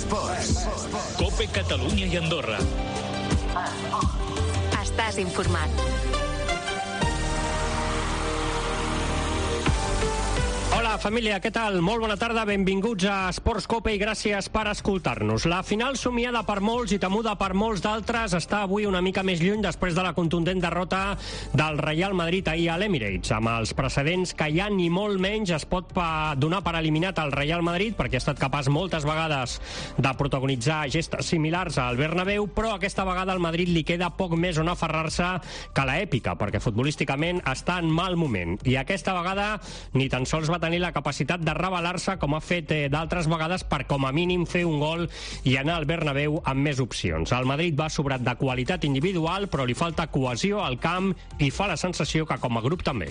Esports. COPE Catalunya i Andorra. Estàs informat. Hola família, què tal? Molt bona tarda, benvinguts a Esports COPE i gràcies per escoltar-nos. La final somiada per molts i temuda per molts d'altres està avui una mica més lluny després de la contundent derrota del Real Madrid ahir a l'Emirates. Amb els precedents que hi ha ni molt menys es pot donar per eliminat el Real Madrid perquè ha estat capaç moltes vegades de protagonitzar gestes similars al Bernabéu, però aquesta vegada al Madrid li queda poc més on aferrar-se que l'èpica, perquè futbolísticament està en mal moment. I aquesta vegada ni tan sols va tenir la capacitat de rebel·lar-se com ha fet d'altres vegades per com a mínim fer un gol i anar al Bernabéu amb més opcions. El Madrid va sobrat de qualitat individual, però li falta cohesió al camp i fa la sensació que com a grup també.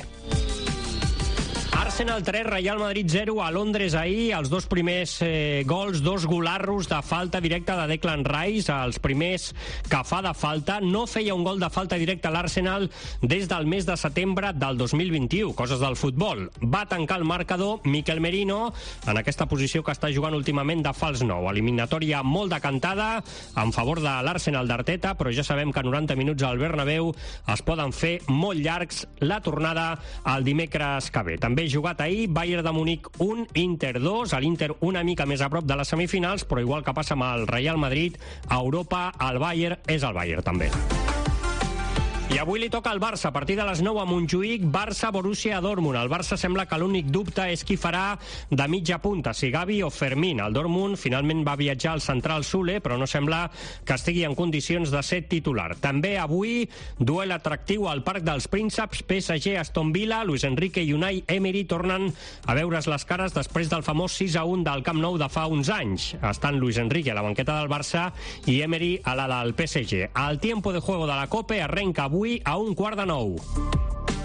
Arsenal 3, Real Madrid 0 a Londres ahir. Els dos primers gols, dos golarros de falta directa de Declan Rice, els primers que fa de falta. No feia un gol de falta directa a l'Arsenal des del mes de setembre del 2021, coses del futbol. Va tancar el marcador Mikel Merino en aquesta posició que està jugant últimament de fals 9. Eliminatòria molt decantada en favor de l'Arsenal d'Arteta, però ja sabem que 90 minuts al Bernabéu es poden fer molt llargs. La tornada el dimecres que ve. També jugat ahir, Bayern de Munic 1, Inter 2, l'Inter una mica més a prop de les semifinals, però igual que passa amb el Real Madrid, a Europa el Bayern és el Bayern també. I avui li toca al Barça, a partir de les 9 a Montjuïc, Barça-Borussia Dortmund. El Barça sembla que l'únic dubte és qui farà de mitja punta, si Gavi o Fermín. El Dortmund finalment va viatjar al central Sule, però no sembla que estigui en condicions de ser titular. També avui, duel atractiu al Parc dels Prínceps, PSG-Aston Villa, Luis Enrique i Unai Emery tornen a veure's les cares després del famós 6-1 del Camp Nou de fa uns anys. Estan Luis Enrique a la banqueta del Barça i Emery a la del PSG. El tiempo de juego de la COPE arrenca avui a 8:45.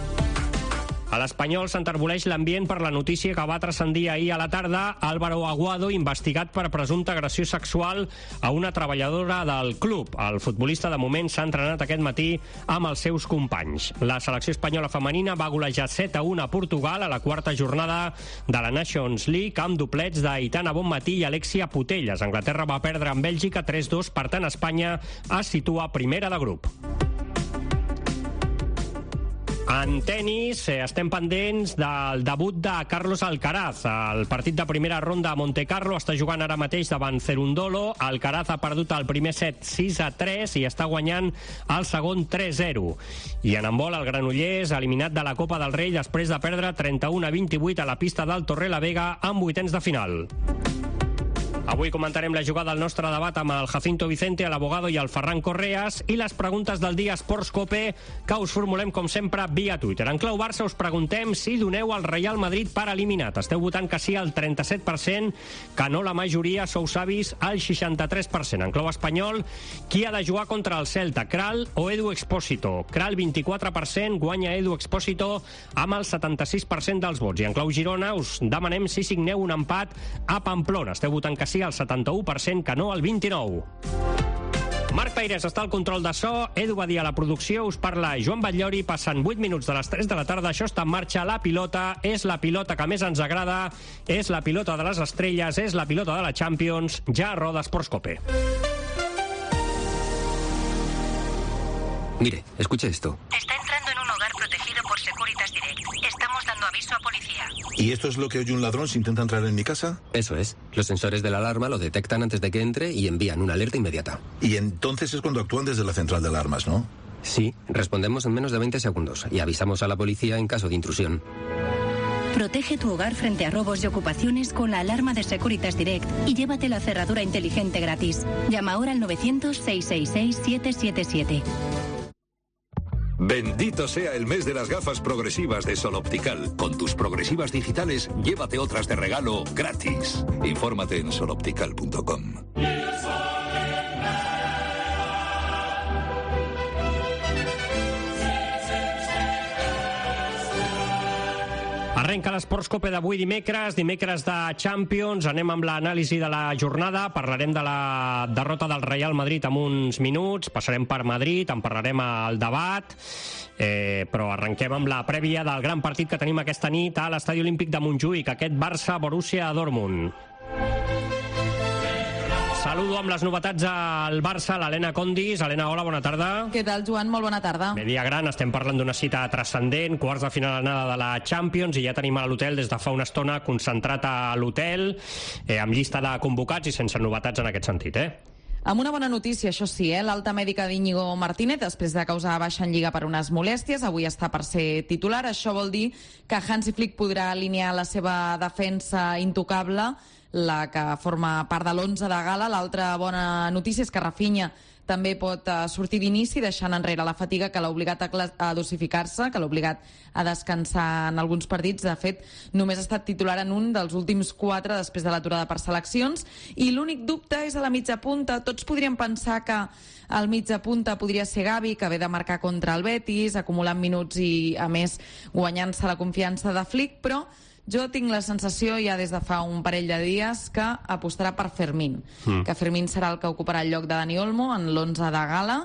A l'Espanyol s'enterboleix l'ambient per la notícia que va transcendir ahir a la tarda. Álvaro Aguado, investigat per presumpta agressió sexual a una treballadora del club. El futbolista de moment s'ha entrenat aquest matí amb els seus companys. La selecció espanyola femenina va golejar 7-1 a Portugal a la quarta jornada de la Nations League amb doblets d'Aitana Bonmatí i Alexia Putellas. Anglaterra va perdre amb Bèlgica 3-2, per tant Espanya es situa primera de grup. En tennis, estem pendents del debut de Carlos Alcaraz. El partit de primera ronda a Montecarlo està jugant ara mateix davant Cerundolo. Alcaraz ha perdut el primer set 6-3 i està guanyant el segon 3-0. I en handbol, el Granollers, eliminat de la Copa del Rei després de perdre 31-28 a la pista del Torrelavega en vuitens de final. Avui comentarem la jugada al nostre debat amb el Jacinto Vicente, l'Abogado i el Ferran Correas, i les preguntes del dia Esports COPE que us formulem com sempre via Twitter. En clau Barça us preguntem si doneu al Real Madrid per eliminat. Esteu votant que sí al 37%, que no la majoria, sou savis al 63%. En clau espanyol, qui ha de jugar contra el Celta, Kral o Edu Expósito? Kral 24%, guanya Edu Expósito amb el 76% dels vots. I en clau Girona us demanem si signeu un empat a Pamplona. Esteu votant que sí al 71%, que no al 29%. Marc Peirés està al control de so, Edu Badia a la producció, us parla Joan Batllori, passen 8 minuts de les 3 de la tarda, això està en marxa, la pilota, és la pilota que més ens agrada, és la pilota de les estrelles, és la pilota de la Champions, ja roda Esports COPE. Mire, escuche esto. Está entrando en un hogar protegido por Securitas Direct. Estamos dando aviso a policía. ¿Y esto es lo que oye un ladrón si intenta entrar en mi casa? Eso es. Los sensores de la alarma lo detectan antes de que entre y envían una alerta inmediata. Y entonces es cuando actúan desde la central de alarmas, ¿no? Sí, respondemos en menos de 20 segundos y avisamos a la policía en caso de intrusión. Protege tu hogar frente a robos y ocupaciones con la alarma de Securitas Direct y llévate la cerradura inteligente gratis. Llama ahora al 900-666-777. Bendito sea el mes de las gafas progresivas de Sol Optical. Con tus progresivas digitales, llévate otras de regalo gratis. Infórmate en soloptical.com. Arrenca l'Esports COPE d'avui dimecres de Champions. Anem amb l'anàlisi de la jornada. Parlarem de la derrota del Real Madrid en uns minuts. Passarem per Madrid, en parlarem al debat. Però arrenquem amb la prèvia del gran partit que tenim aquesta nit a l'Estadi Olímpic de Montjuïc, aquest Barça-Borussia Dortmund. Saludo amb les novetats al Barça, l'Helena Condis. Helena, hola, bona tarda. Què tal, Joan? Molt bona tarda. Bé, dia gran, estem parlant d'una cita transcendent, quarts de final anada de la Champions, i ja tenim a l'hotel des de fa una estona concentrat a l'hotel, amb llista de convocats i sense novetats en aquest sentit, Amb una bona notícia, això sí, l'alta mèdica d'Íñigo Martínez, després de causar baixa en Lliga per unes molèsties, avui està per ser titular. Això vol dir que Hansi Flick podrà alinear la seva defensa intocable, la que forma part de l'11 de gala. L'altra bona notícia és que Rafinha també pot sortir d'inici, deixant enrere la fatiga que l'ha obligat a dosificar-se, que l'ha obligat a descansar en alguns partits. De fet, només ha estat titular en un dels últims 4 després de l'aturada per seleccions. I l'únic dubte és a la mitja punta. Tots podríem pensar que el mitja punta podria ser Gavi, que ve de marcar contra el Betis, acumulant minuts i, a més, guanyant-se la confiança de Flick, però jo tinc la sensació ja des de fa un parell de dies que apostarà per Fermín, que Fermín serà el que ocuparà el lloc de Dani Olmo en l'11 de gala,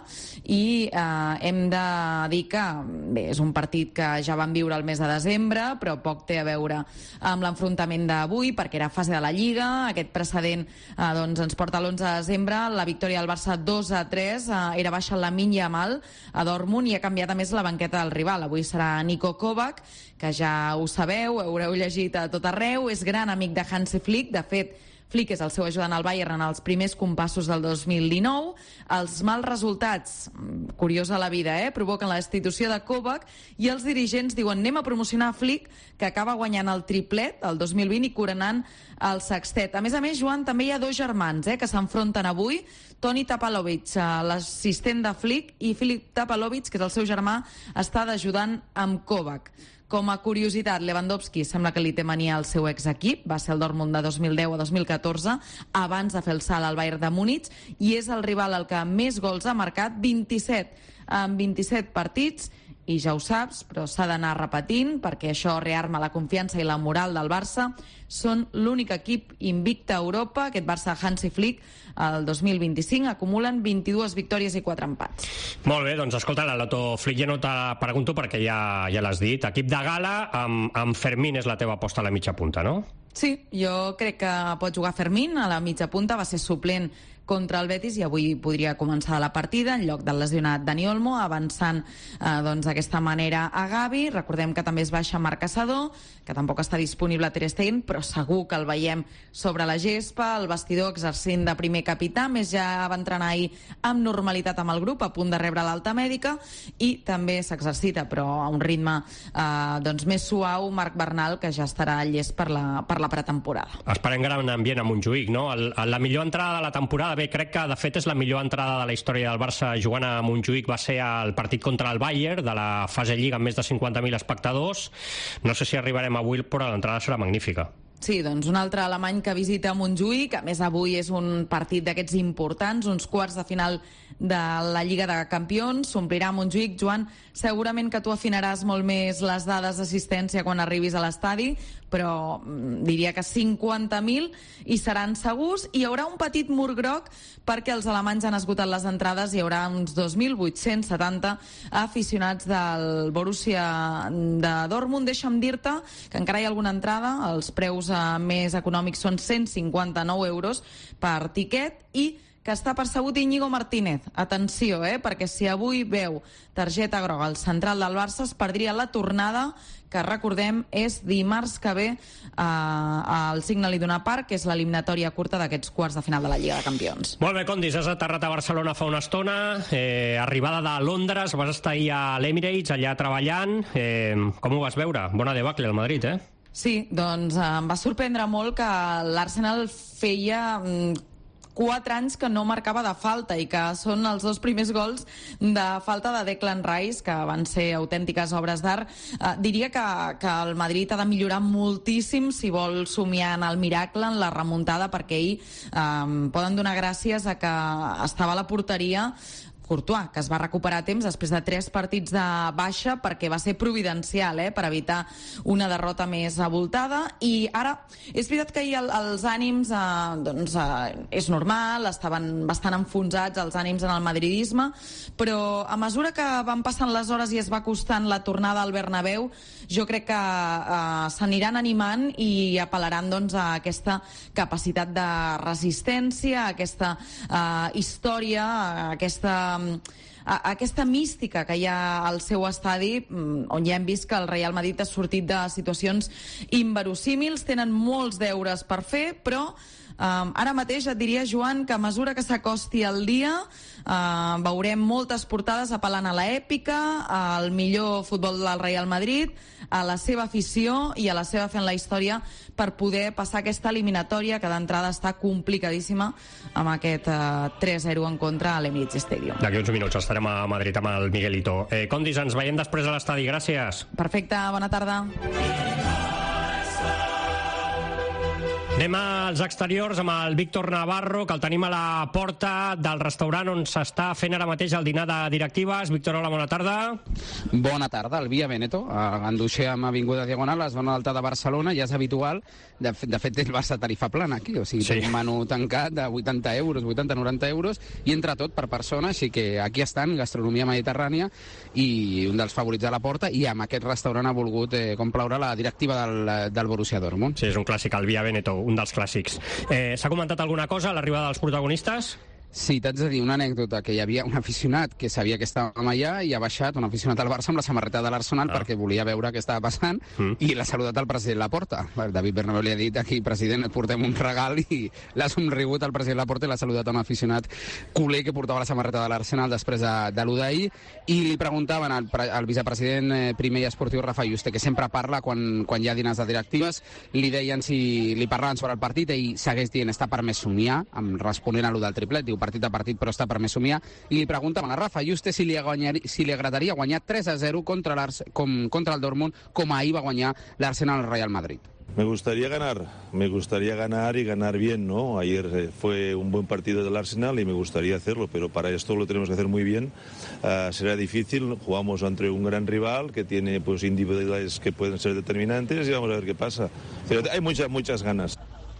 i hem de dir que bé, és un partit que ja vam viure el mes de desembre, però poc té a veure amb l'enfrontament d'avui, perquè era fase de la Lliga. Aquest precedent doncs ens porta a l'11 de desembre, la victòria del Barça 2-3, era baixa el Lamine Yamal a Dortmund i ha canviat a més la banqueta del rival. Avui serà Niko Kovac, que ja ho sabeu, haureu llegit a tot arreu, és gran amic de Hansi Flick. De fet, Flick és el seu ajudant al Bayern en els primers compassos del 2019. Els mals resultats, curiosa la vida, provoquen la destitució de Kovac i els dirigents diuen anem a promocionar Flick, que acaba guanyant el triplet el 2020 i coronant el sextet. A més, Joan, també hi ha 2 germans que s'enfronten avui. Toni Tapalovic, l'assistent de Flick, i Filip Tapalovic, que és el seu germà, està d'ajudant amb Kovac. Com a curiositat, Lewandowski sembla que li té mania al seu exequip, va ser el Dortmund de 2010 a 2014, abans de fer el salt al Bayern de Múnich, i és el rival el que més gols ha marcat, 27 en 27 partits, i ja ho saps, però s'ha d'anar repetint, perquè això rearma la confiança i la moral del Barça. Són l'únic equip invicte a Europa. Aquest Barça Hansi Flick, el 2025, acumulen 22 victòries i 4 empats. Molt bé, doncs escolta, la Loto Flick ja no te pregunto perquè ja l'has dit. Equip de gala, amb Fermín és la teva aposta a la mitja punta, no? Sí, jo crec que pot jugar Fermín a la mitja punta, va ser suplent contra el Betis i avui podria començar la partida en lloc del lesionat Dani Olmo, avançant doncs d'aquesta manera a Gavi. Recordem que també es baixa Marc Caçador, que tampoc està disponible a Ter Stegen, però segur que el veiem sobre la gespa, el vestidor exercint de primer capità. Més ja va entrenar ahir amb normalitat amb el grup, a punt de rebre l'alta mèdica, i també s'exercita, però a un ritme doncs més suau, Marc Bernal, que ja estarà llest per la pretemporada. Esperem gran ambient a Montjuïc, no? La millor entrada de la temporada, bé, crec que de fet és la millor entrada de la història del Barça jugant a Montjuïc, va ser el partit contra el Bayern de la fase Lliga amb més de 50.000 espectadors. No sé si arribarem avui, però l'entrada serà magnífica. Sí, doncs un altre alemany que visita Montjuïc. A més, avui és un partit d'aquests importants, uns quarts de final de la Lliga de Campions. S'omplirà Montjuïc. Joan, segurament que tu afinaràs molt més les dades d'assistència quan arribis a l'estadi, però diria que 50.000 hi seran segurs. Hi haurà un petit mur groc perquè els alemanys han esgotat les entrades. Hi haurà uns 2.870 aficionats del Borussia de Dortmund. Deixa'm dir-te que encara hi ha alguna entrada. Els preus més econòmics són 159 euros per tiquet i que està percebut Íñigo Martínez. Atenció, perquè si avui veu targeta groga al central del Barça es perdria la tornada, que recordem és dimarts que ve al Signal Iduna Park, que és l'eliminatòria curta d'aquests quarts de final de la Lliga de Campions. Molt bé, Condis, has aterrat a Barcelona fa una estona, arribada de Londres, vas estar ahir a l'Emirates, allà treballant. Com ho vas veure? Bona debacle al Madrid, Sí, doncs em va sorprendre molt que l'Arsenal feia 4 anys que no marcava de falta i que són els 2 primers gols de falta de Declan Rice, que van ser autèntiques obres d'art. Diria que el Madrid ha de millorar moltíssim si vol somiar en el miracle, en la remuntada, perquè ahir poden donar gràcies a que estava a la porteria Courtois, que es va recuperar a temps després de 3 partits de baixa perquè va ser providencial, per evitar una derrota més abultada. I ara, és veritat que ahir els ànims, és normal, estaven bastant enfonsats els ànims en el madridisme, però a mesura que van passant les hores i es va costant la tornada al Bernabéu, jo crec que s'aniran animant i apel·laran a aquesta capacitat de resistència, a aquesta història, aquesta mística que hi ha al seu estadi, on ja hem vist que el Real Madrid ha sortit de situacions inverosímils, tenen molts deures per fer, però ara mateix et diria, Joan, que a mesura que s'acosti el dia veurem moltes portades apel·lant a l'èpica, al millor futbol del Real Madrid, a la seva afició i a la seva fe en la història per poder passar aquesta eliminatòria que d'entrada està complicadíssima amb aquest 3-0 en contra a l'Emirates Stadium. D'aquí uns minuts estarem a Madrid amb el Miguelito. Condis, ens veiem després a l'estadi. Gràcies. Perfecte, bona tarda. Anem als exteriors amb el Víctor Navarro, que el tenim a la porta del restaurant on s'està fent ara mateix el dinar de directives. Víctor, hola, bona tarda. Bona tarda, el Via Veneto, a Ganduixer amb Avinguda Diagonal, a la zona alta de Barcelona, ja és habitual. De fet, el Barça tarifa plana aquí, o sigui, té un menú tancat de 80 euros, 80-90 euros, i entra tot per persona, així que aquí estan, gastronomia mediterrània, i un dels favorits de la porta, i amb aquest restaurant ha volgut complaure la directiva del Borussia Dortmund. Sí, és un clàssic, el Via Veneto, un dels clàssics. S'ha comentat alguna cosa a l'arribada dels protagonistes? Sí, t'haig de dir una anècdota, que hi havia un aficionat que sabia que estàvem allà i ha baixat un aficionat al Barça amb la samarreta de l'Arsenal perquè volia veure què estava passant i l'ha saludat al president Laporta. David Bernabéu li ha dit aquí, president, et portem un regal, i l'ha somrigut al president Laporta i l'ha saludat a un aficionat culer que portava la samarreta de l'Arsenal després de l'1 d'ahir, i li preguntaven al vicepresident primer i esportiu Rafa Yuste, que sempre parla quan hi ha dinars de directives, li deien si li parlaven sobre el partit i segueix dient està permès somiar, responent a lo del triplet, diu partit a partit però està permès somiar, i li preguntaven a Rafa Yuste si li agradaria guanyar 3-0 contra el Dortmund, com ahir va guanyar l'Arsenal al Real Madrid. Me gustaría ganar y ganar bien, ¿no? Ayer fue un buen partido del Arsenal y me gustaría hacerlo, pero para esto lo tenemos que hacer muy bien. Será difícil, jugamos ante un gran rival que tiene pues individualidades que pueden ser determinantes y vamos a ver qué pasa. Pero hay muchas ganas.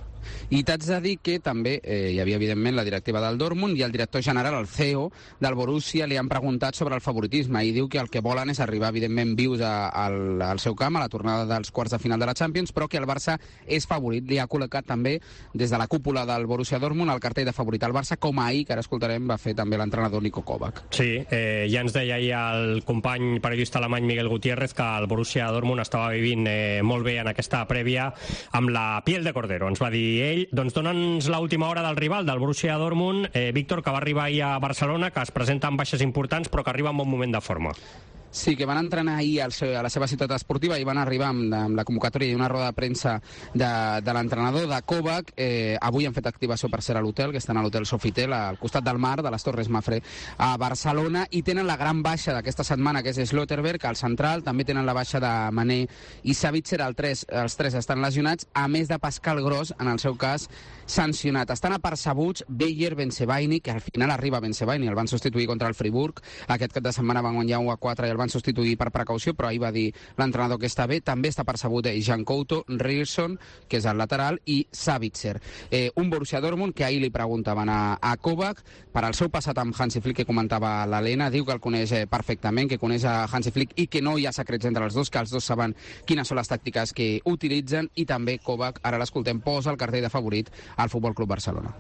I t'haig de dir que també hi havia, evidentment, la directiva del Dortmund i el director general, el CEO del Borussia, li han preguntat sobre el favoritisme i diu que el que volen és arribar, evidentment, vius al seu camp, a la tornada dels quarts de final de la Champions, però que el Barça és favorit. Li ha col·locat també, des de la cúpula del Borussia Dortmund, el cartell de favorit al Barça, com ahir, que ara escoltarem, va fer també l'entrenador Niko Kovac. Sí, ja ens deia ahir el company periodista alemany Miguel Gutiérrez que el Borussia Dortmund estava vivint molt bé en aquesta prèvia amb la piel de cordero, ens va dir ell. Doncs dona'ns l'última hora del rival, del Borussia Dortmund, Víctor, que va arribar ahir a Barcelona, que es presenta amb baixes importants, però que arriba en bon moment de forma. Sí, que van entrenar ahir a la seva ciutat esportiva i van arribar amb la convocatòria i una roda de premsa de l'entrenador, de Kovac. Avui han fet activació per ser a l'hotel, que estan a l'hotel Sofitel, al costat del mar, de les Torres Mafre, a Barcelona, i tenen la gran baixa d'aquesta setmana, que és Slotterberg, al central. També tenen la baixa de Mané i Savitzer, els tres estan lesionats, a més de Pascal Gross, en el seu cas, sancionat. Estan apercebuts Beyer, Bensebaini, que al final arriba Bensebaini, el van substituir contra el Friburg. Aquest cap de setmana van guanyar 1-4 i el van substituir per precaució, però ahir va dir l'entrenador que està bé. També està percebut Jan Couto, Rilson, que és el lateral, i Savitzer. Un Borussia Dortmund que ahir li preguntaven a Kovac per al seu passat amb Hansi Flick, que comentava l'Helena, diu que el coneix perfectament, que coneix a Hansi Flick i que no hi ha secrets entre els dos, que els dos saben quines són les tàctiques que utilitzen, i també Kovac, ara l'escoltem, posa el cartell de favorit al Futbol Club Barcelona.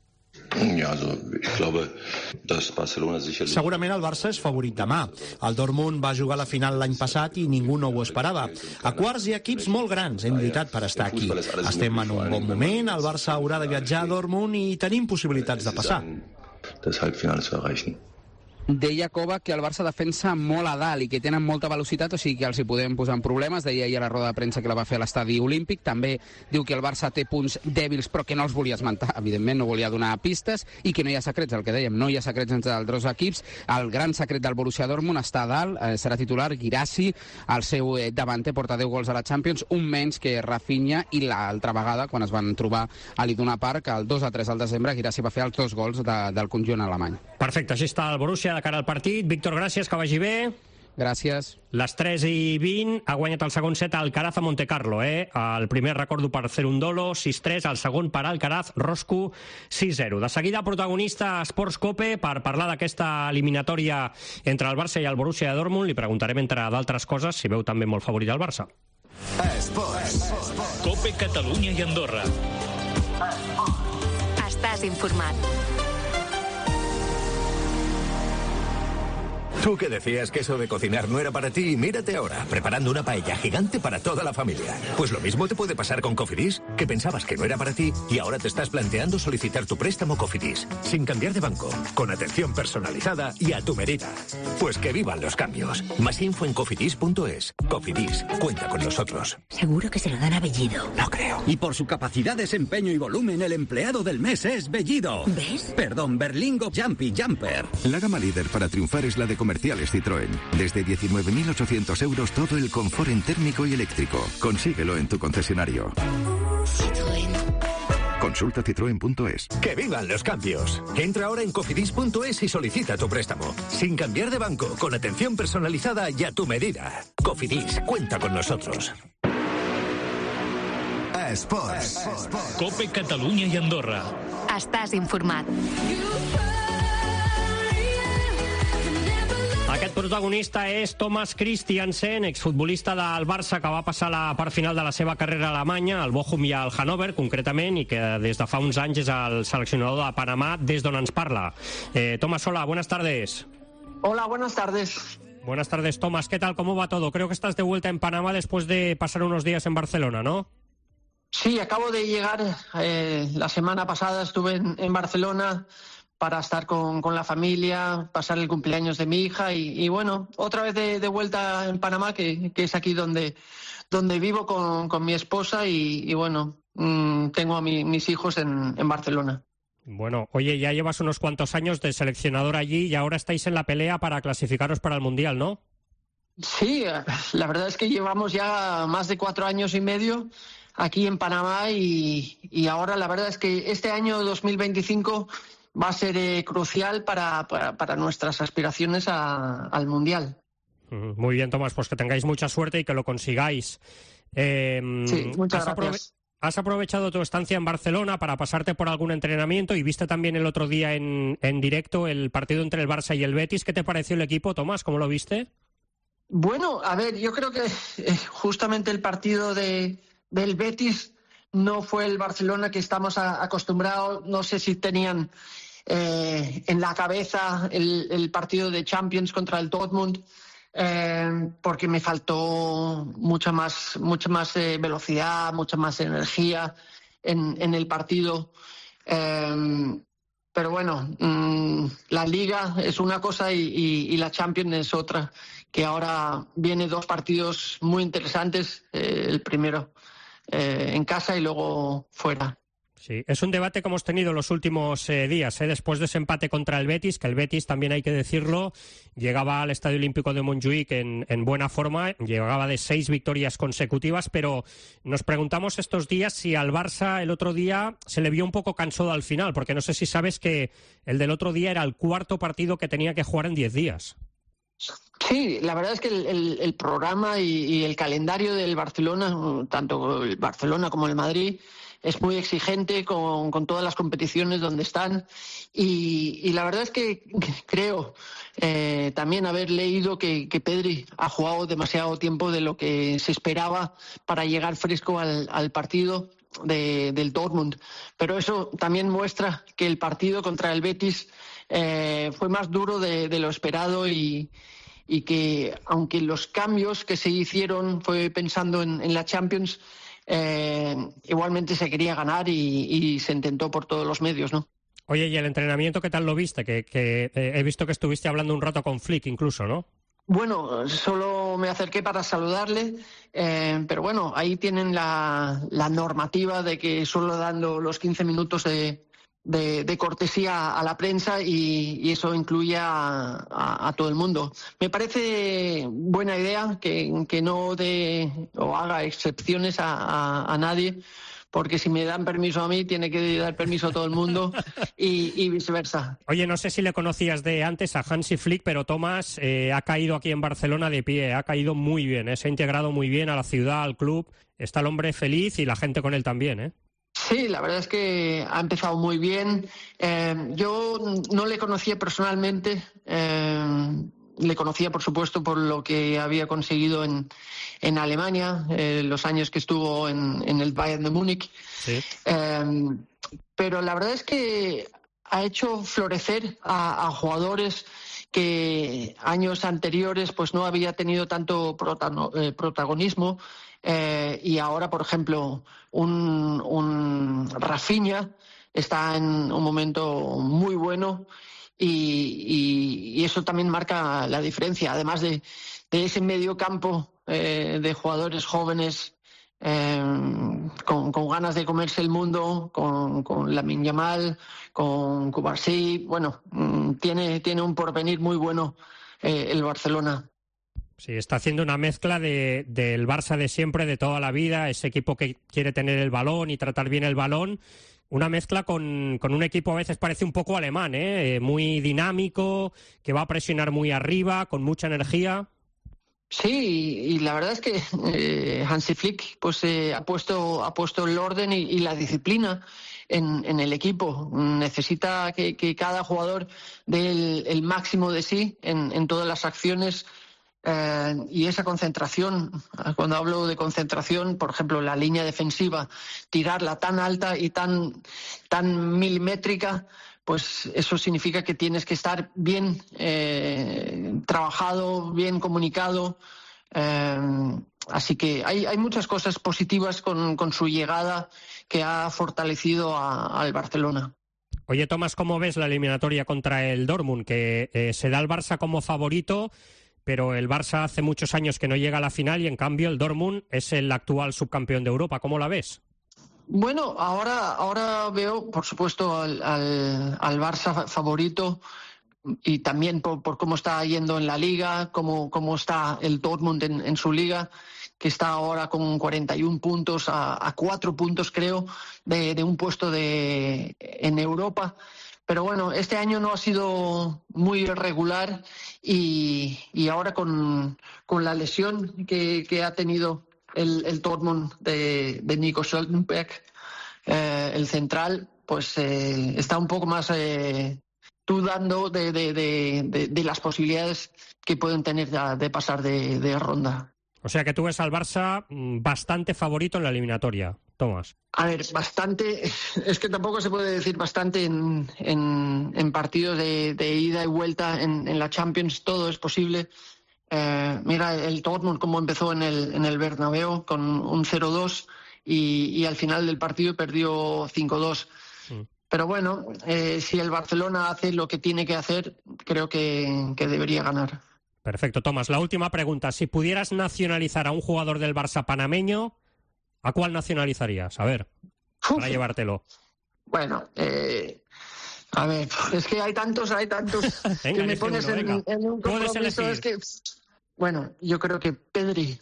Segurament el Barça és favorit demà. El Dortmund va jugar a la final l'any passat i ningú no ho esperava. A quarts hi ha equips molt grans, hem lluitat per estar aquí. Estem en un bon moment, el Barça haurà de viatjar a Dortmund i tenim possibilitats de passar. Deia Kovac que el Barça defensa molt a dalt i que tenen molta velocitat, o sigui que els hi podem posar en problemes. Deia ahir a la roda de premsa que la va fer a l'estadi olímpic. També diu que el Barça té punts dèbils, però que no els volia esmentar. Evidentment no volia donar pistes, i que no hi ha secrets, el que dèiem, no hi ha secrets entre els dos equips. El gran secret del Borussia Dortmund està a dalt, serà titular Guirassy, el seu davanter, porta 10 gols a la Champions, un menys que Rafinha, i l'altra vegada, quan es van trobar a l'Iduna Park, el 2-3 al desembre, Guirassy va fer els 2 gols del conjunt alemany. Perfecte, així està el Borussia de cara al partit. Víctor, gràcies, que vagi bé. Gràcies. Les 3:20 ha guanyat el segon set Alcaraz a Montecarlo. El primer recordo per Cerundolo, 6-3, el segon per Alcaraz, Roscu, 6-0. De seguida, protagonista Sports Cope per parlar d'aquesta eliminatòria entre el Barça i el Borussia Dortmund. Li preguntarem, entre d'altres coses, si veu també molt favorit el Barça. Cope Catalunya i Andorra. Estàs informat. Tú que decías que eso de cocinar no era para ti, mírate ahora, preparando una paella gigante para toda la familia. Pues lo mismo te puede pasar con Cofidis, que pensabas que no era para ti y ahora te estás planteando solicitar tu préstamo Cofidis, sin cambiar de banco, con atención personalizada y a tu medida. Pues que vivan los cambios. Más info en cofidis.es. Cofidis, cuenta con nosotros. Seguro que se lo dan a Bellido. No creo. Y por su capacidad, desempeño y volumen, el empleado del mes es Bellido. ¿Ves? Perdón, Berlingo Jumpy Jumper. La gama líder para triunfar es la de Comerciales Citroën. Desde 19.800 euros todo el confort en térmico y eléctrico. Consíguelo en tu concesionario. Citroën. Consulta citroen.es. ¡Que vivan los cambios! Entra ahora en cofidis.es y solicita tu préstamo. Sin cambiar de banco, con atención personalizada y a tu medida. Cofidis, cuenta con nosotros. Esports. Cope Catalunya i Andorra. Estàs informat. Aquest protagonista és Thomas Christiansen, exfutbolista del Barça, que va passar la part final de la seva carrera a Alemanya, al Bochum i al Hannover, concretament, i que des de fa uns anys és el seleccionador de Panamà, des d'on ens parla. Thomas, hola, buenas tardes. Hola, buenas tardes. Buenas tardes, Thomas. ¿Qué tal? ¿Cómo va todo? Creo que estás de vuelta en Panamá después de pasar unos días en Barcelona, ¿no? Sí, acabo de llegar. La semana pasada estuve en Barcelona para estar con la familia, pasar el cumpleaños de mi hija y bueno, otra vez de vuelta en Panamá, que es aquí donde vivo con mi esposa y bueno, tengo a mis hijos en Barcelona. Bueno, oye, ya llevas unos cuantos años de seleccionador allí y ahora estáis en la pelea para clasificaros para el Mundial, ¿no? Sí, la verdad es que llevamos ya más de 4 años y medio aquí en Panamá y ahora la verdad es que este año 2025 va a ser crucial para nuestras aspiraciones al Mundial. Muy bien, Tomás, pues que tengáis mucha suerte y que lo consigáis. Sí, muchas gracias. ¿Has aprovechado tu estancia en Barcelona para pasarte por algún entrenamiento y viste también el otro día en directo el partido entre el Barça y el Betis? ¿Qué te pareció el equipo, Tomás? ¿Cómo lo viste? Bueno, a ver, yo creo que justamente el partido del Betis no fue el Barcelona que estamos acostumbrados. No sé si tenían en la cabeza el partido de Champions contra el Dortmund, porque me faltó mucha más velocidad, mucha más energía en el partido. Pero bueno, la Liga es una cosa y la Champions es otra, que ahora viene 2 partidos muy interesantes, el primero en casa y luego fuera. Sí, es un debate que hemos tenido los últimos días, después de ese empate contra el Betis, que el Betis, también hay que decirlo, llegaba al Estadio Olímpico de Montjuïc en buena forma, llegaba de 6 victorias consecutivas, pero nos preguntamos estos días si al Barça el otro día se le vio un poco cansado al final, porque no sé si sabes que el del otro día era el 4º partido que tenía que jugar en 10 días. Sí, la verdad es que el programa y el calendario del Barcelona, tanto el Barcelona como el Madrid, es muy exigente con todas las competiciones donde están y la verdad es que creo también haber leído que Pedri ha jugado demasiado tiempo de lo que se esperaba para llegar fresco al partido del Dortmund, pero eso también muestra que el partido contra el Betis fue más duro de lo esperado y que aunque los cambios que se hicieron fue pensando en la Champions, igualmente se quería ganar y se intentó por todos los medios, ¿no? Oye, ¿y el entrenamiento qué tal lo viste? Que he visto que estuviste hablando un rato con Flick incluso, ¿no? Bueno, solo me acerqué para saludarle, pero bueno, ahí tienen la normativa de que solo dando los 15 minutos de cortesía a la prensa y eso incluye a todo el mundo. Me parece buena idea que no dé o haga excepciones a nadie, porque si me dan permiso a mí, tiene que dar permiso a todo el mundo y viceversa. Oye, no sé si le conocías de antes a Hansi Flick, pero Tomás ha caído aquí en Barcelona de pie, ha caído muy bien, se ha integrado muy bien a la ciudad, al club, está el hombre feliz y la gente con él también, ¿eh? Sí, la verdad es que ha empezado muy bien. Yo no le conocía personalmente, le conocía por supuesto por lo que había conseguido en Alemania, los años que estuvo en el Bayern de Múnich. Sí. Pero la verdad es que ha hecho florecer a jugadores que años anteriores pues no había tenido tanto protagonismo. Y ahora, por ejemplo, un Rafinha está en un momento muy bueno y eso también marca la diferencia. Además de ese medio campo de jugadores jóvenes con ganas de comerse el mundo, con Lamine Yamal, con Cubarsí, bueno, tiene un porvenir muy bueno el Barcelona. Sí, está haciendo una mezcla del Barça de siempre, de toda la vida, ese equipo que quiere tener el balón y tratar bien el balón, una mezcla con un equipo a veces parece un poco alemán, muy dinámico, que va a presionar muy arriba, con mucha energía. Sí, y la verdad es que Hansi Flick pues ha puesto el orden y la disciplina en el equipo. Necesita que cada jugador dé el máximo de sí en todas las acciones. Y esa concentración, cuando hablo de concentración, por ejemplo, la línea defensiva, tirarla tan alta y tan milimétrica, pues eso significa que tienes que estar bien trabajado, bien comunicado. Así que hay muchas cosas positivas con su llegada que ha fortalecido al Barcelona. Oye, Tomás, ¿cómo ves la eliminatoria contra el Dortmund? Que se da al Barça como favorito, pero el Barça hace muchos años que no llega a la final y en cambio el Dortmund es el actual subcampeón de Europa. ¿Cómo la ves? Bueno, ahora veo, por supuesto, al Barça favorito y también por cómo está yendo en la Liga, cómo está el Dortmund en su Liga, que está ahora con 41 puntos a 4 puntos, creo, de un puesto en Europa. Pero bueno, este año no ha sido muy regular y ahora con la lesión que ha tenido el Dortmund de Nico Schöltenberg, el central, pues está un poco más dudando de las posibilidades que pueden tener de pasar de ronda. O sea que tú ves al Barça bastante favorito en la eliminatoria, Tomás. A ver, bastante, es que tampoco se puede decir bastante en partidos de ida y vuelta en la Champions, todo es posible. Mira el Dortmund cómo empezó en el Bernabéu con un 0-2 y al final del partido perdió 5-2. Pero bueno, si el Barcelona hace lo que tiene que hacer, creo que debería ganar. Perfecto, Tomás. La última pregunta. Si pudieras nacionalizar a un jugador del Barça panameño, ¿a cuál nacionalizarías? A ver, para llevártelo. Bueno, a ver, es que hay tantos venga, que me pones uno, en un compromiso. Es que, bueno, yo creo que Pedri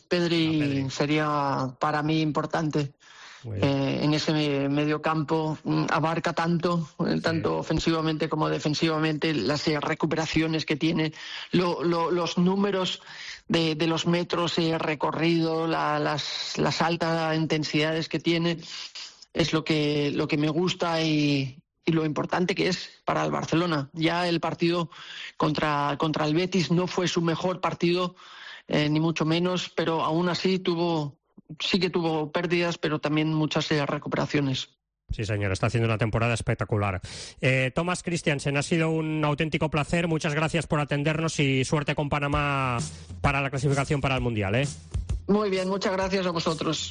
sería para mí importante. En ese medio campo, abarca tanto ofensivamente como defensivamente, las recuperaciones que tiene, los números de los metros recorrido, las altas intensidades que tiene, es lo que me gusta y lo importante que es para el Barcelona. Ya el partido contra el Betis no fue su mejor partido, ni mucho menos, pero aún así sí que tuvo pérdidas, pero también muchas recuperaciones. Sí, señor, está haciendo una temporada espectacular. Thomas Christiansen, ha sido un auténtico placer. Muchas gracias por atendernos y suerte con Panamá para la clasificación para el Mundial. Muy bien, muchas gracias a vosotros.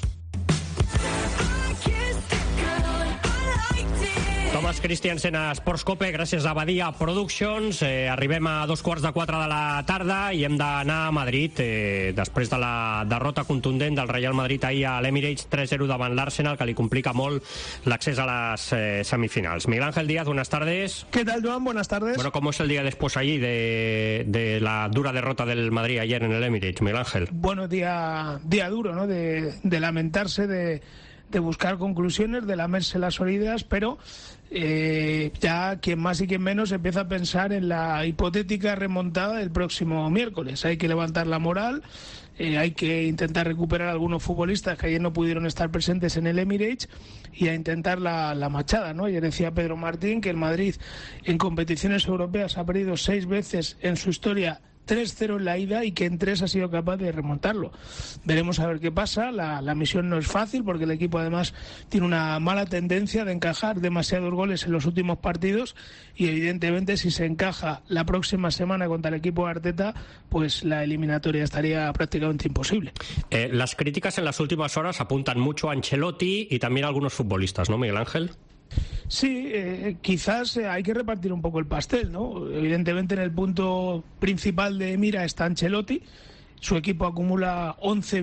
Thomas Christiansen a Sportscope, gràcies a Badia Productions. Arribem a 3:15 de la tarda i hem d'anar a Madrid després de la derrota contundent del Real Madrid ahir a l'Emirates 3-0 davant l'Arsenal, que li complica molt l'accés a les semifinals. Miguel Ángel Díaz, buenas tardes. ¿Qué tal, Joan? Buenas tardes. Bueno, ¿cómo es el día después allí de la dura derrota del Madrid ayer en el Emirates, Miguel Ángel? Bueno, día duro, ¿no? De lamentarse de de buscar conclusiones, de lamerse las orejas, pero ya quien más y quien menos empieza a pensar en la hipotética remontada del próximo miércoles. Hay que levantar la moral, hay que intentar recuperar a algunos futbolistas que ayer no pudieron estar presentes en el Emirates y a intentar la machada, ¿no? Ayer decía Pedro Martín que el Madrid en competiciones europeas ha perdido 6 veces en su historia 3-0 en la ida y que en 3 ha sido capaz de remontarlo. Veremos a ver qué pasa. La misión no es fácil porque el equipo además tiene una mala tendencia de encajar demasiados goles en los últimos partidos y evidentemente si se encaja la próxima semana contra el equipo de Arteta, pues la eliminatoria estaría prácticamente imposible. Las críticas en las últimas horas apuntan mucho a Ancelotti y también a algunos futbolistas, ¿no, Miguel Ángel? Sí, quizás hay que repartir un poco el pastel, ¿no? Evidentemente en el punto principal de mira está Ancelotti. Su equipo acumula 11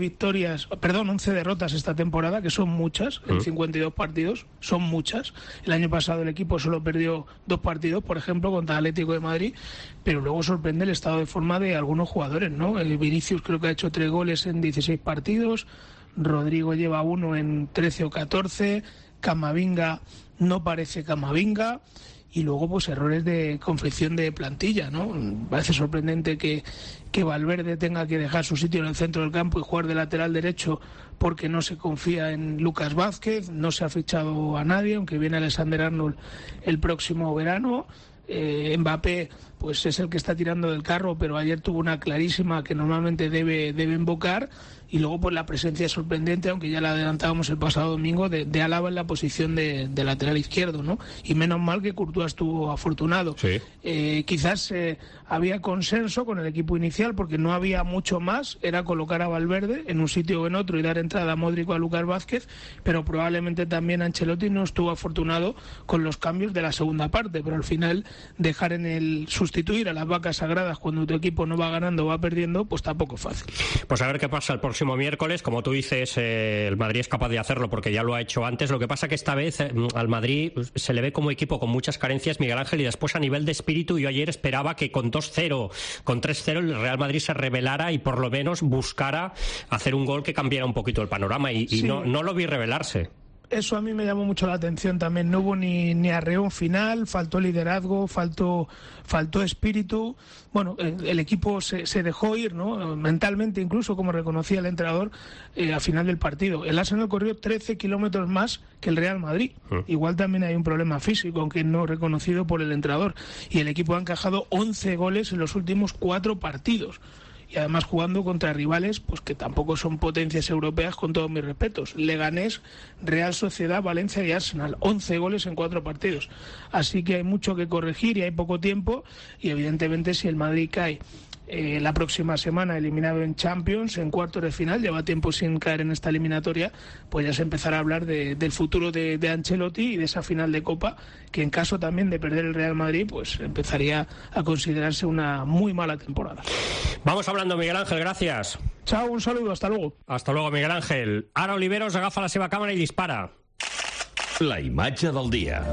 derrotas esta temporada, que son muchas, en 52 partidos, son muchas. El año pasado el equipo solo perdió 2 partidos, por ejemplo, contra el Atlético de Madrid, pero luego sorprende el estado de forma de algunos jugadores, ¿no? Vinicius creo que ha hecho 3 goles en 16 partidos, Rodrigo lleva 1 en 13 o 14, Camavinga no parece Camavinga y luego pues errores de confección de plantilla, ¿no? Parece sorprendente que Valverde tenga que dejar su sitio en el centro del campo y jugar de lateral derecho porque no se confía en Lucas Vázquez, no se ha fichado a nadie, aunque viene Alexander Arnold el próximo verano. Mbappé pues es el que está tirando del carro, pero ayer tuvo una clarísima que normalmente debe invocar. Y luego pues la presencia sorprendente, aunque ya la adelantábamos el pasado domingo, de Alaba en la posición de lateral izquierdo, ¿no? Y menos mal que Courtois estuvo afortunado. Sí. Quizás había consenso con el equipo inicial porque no había mucho más, era colocar a Valverde en un sitio o en otro y dar entrada a Modric o a Lucas Vázquez, pero probablemente también Ancelotti no estuvo afortunado con los cambios de la segunda parte, pero al final dejar sustituir a las vacas sagradas cuando tu equipo no va ganando o va perdiendo, pues tampoco es fácil. Pues a ver qué pasa el próximo miércoles. Como tú dices, el Madrid es capaz de hacerlo porque ya lo ha hecho antes. Lo que pasa que esta vez al Madrid se le ve como equipo con muchas carencias, Miguel Ángel, y después a nivel de espíritu yo ayer esperaba que con 2-0, con 3-0 el Real Madrid se revelara y por lo menos buscara hacer un gol que cambiara un poquito el panorama y sí. no lo vi revelarse. Eso a mí me llamó mucho la atención también. No hubo ni arreón final, faltó liderazgo, faltó espíritu. Bueno, el equipo se dejó ir, ¿no? Mentalmente incluso, como reconocía el entrenador al final del partido. El Arsenal corrió 13 kilómetros más que el Real Madrid. Igual también hay un problema físico, aunque no reconocido por el entrenador. Y el equipo ha encajado 11 goles en los últimos 4 partidos. Y además jugando contra rivales pues que tampoco son potencias europeas, con todos mis respetos. Leganés, Real Sociedad, Valencia y Arsenal. 11 goles en 4 partidos. Así que hay mucho que corregir y hay poco tiempo. Y evidentemente si el Madrid cae la próxima semana eliminado en Champions, en cuartos de final, lleva tiempo sin caer en esta eliminatoria, pues ya se empezará a hablar del futuro de Ancelotti y de esa final de Copa, que en caso también de perder el Real Madrid, pues empezaría a considerarse una muy mala temporada. Vamos hablando, Miguel Ángel, gracias. Chao, un saludo, hasta luego. Hasta luego, Miguel Ángel. Ara Oliveros agafa la seva càmera i dispara. La imatge del dia.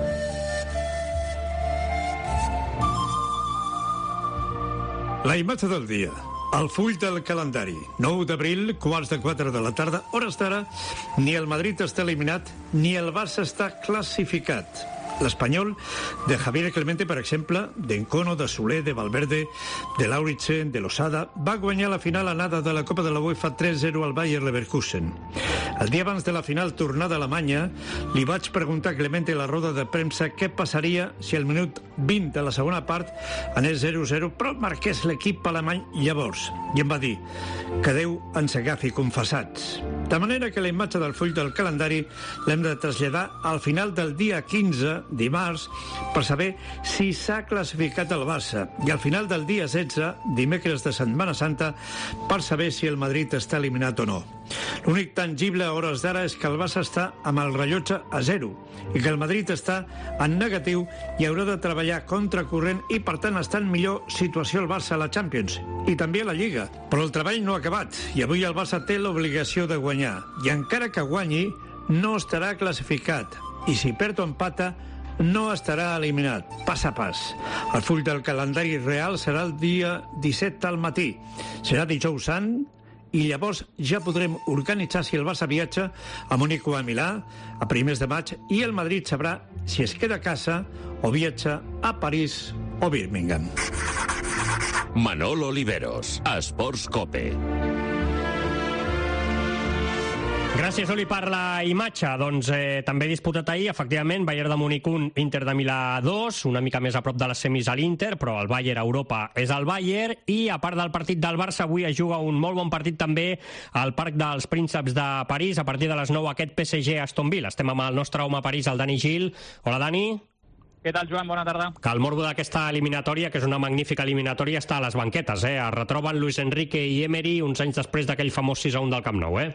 La imatge del dia. El full del calendari. 9 d'abril, 3:15 de la tarda, hores d'ara, ni el Madrid està eliminat, ni el Barça està classificat. L'Espanyol, de Javier Clemente, per exemple, d'Encono, de Soler, de Valverde, de Lauritsen, de Losada, va guanyar la final anada de la Copa de la UEFA 3-0 al Bayer Leverkusen. El dia abans de la final tornada a Alemanya, li vaig preguntar a Clemente a la roda de premsa què passaria si al minut 20 de la segona part anés 0-0, però marqués l'equip alemany llavors. I em va dir que Déu ens agafi confessats. De manera que la imatge del full del calendari l'hem de traslladar al final del dia 15, dimarts, per saber si s'ha classificat el Barça, i al final del dia 16, dimecres de Setmana Santa, per saber si el Madrid està eliminat o no. L'únic tangible a hores d'ara és que el Barça està amb el rellotge a 0 i que el Madrid està en negatiu i haurà de treballar contracorrent i, per tant, està en millor situació el Barça a la Champions i també a la Lliga. Però el treball no ha acabat i avui el Barça té l'obligació de guanyar i encara que guanyi no estarà classificat i si perd o empata no estarà eliminat, pas a pas. El full del calendari real serà el dia 17 al matí. Serà dijous sant i llavors ja podrem organitzar si el Barça viatja a Múnich o a Milà a primers de maig i el Madrid sabrà si es queda a casa o viatja a París o Birmingham. Manolo Oliveros, a Esports Cope. Gràcies, Oli, per la imatge. Doncs també disputat ahir, efectivament, Bayern de Múnich 1, Inter de Milà 2, una mica més a prop de les semis a l'Inter, però el Bayern a Europa és el Bayern, i a part del partit del Barça, avui es juga un molt bon partit també al Parc dels Prínceps de París, a partir de les 9, aquest PSG Aston Villa. Estem amb el nostre home a París, el Dani Gil. Hola, Dani. Què tal, Joan? Bona tarda. Que el morbo d'aquesta eliminatòria, que és una magnífica eliminatòria, està a les banquetes, eh? Es retroben Luis Enrique i Emery uns anys després d'aquell famós 6-1 del Camp Nou, eh?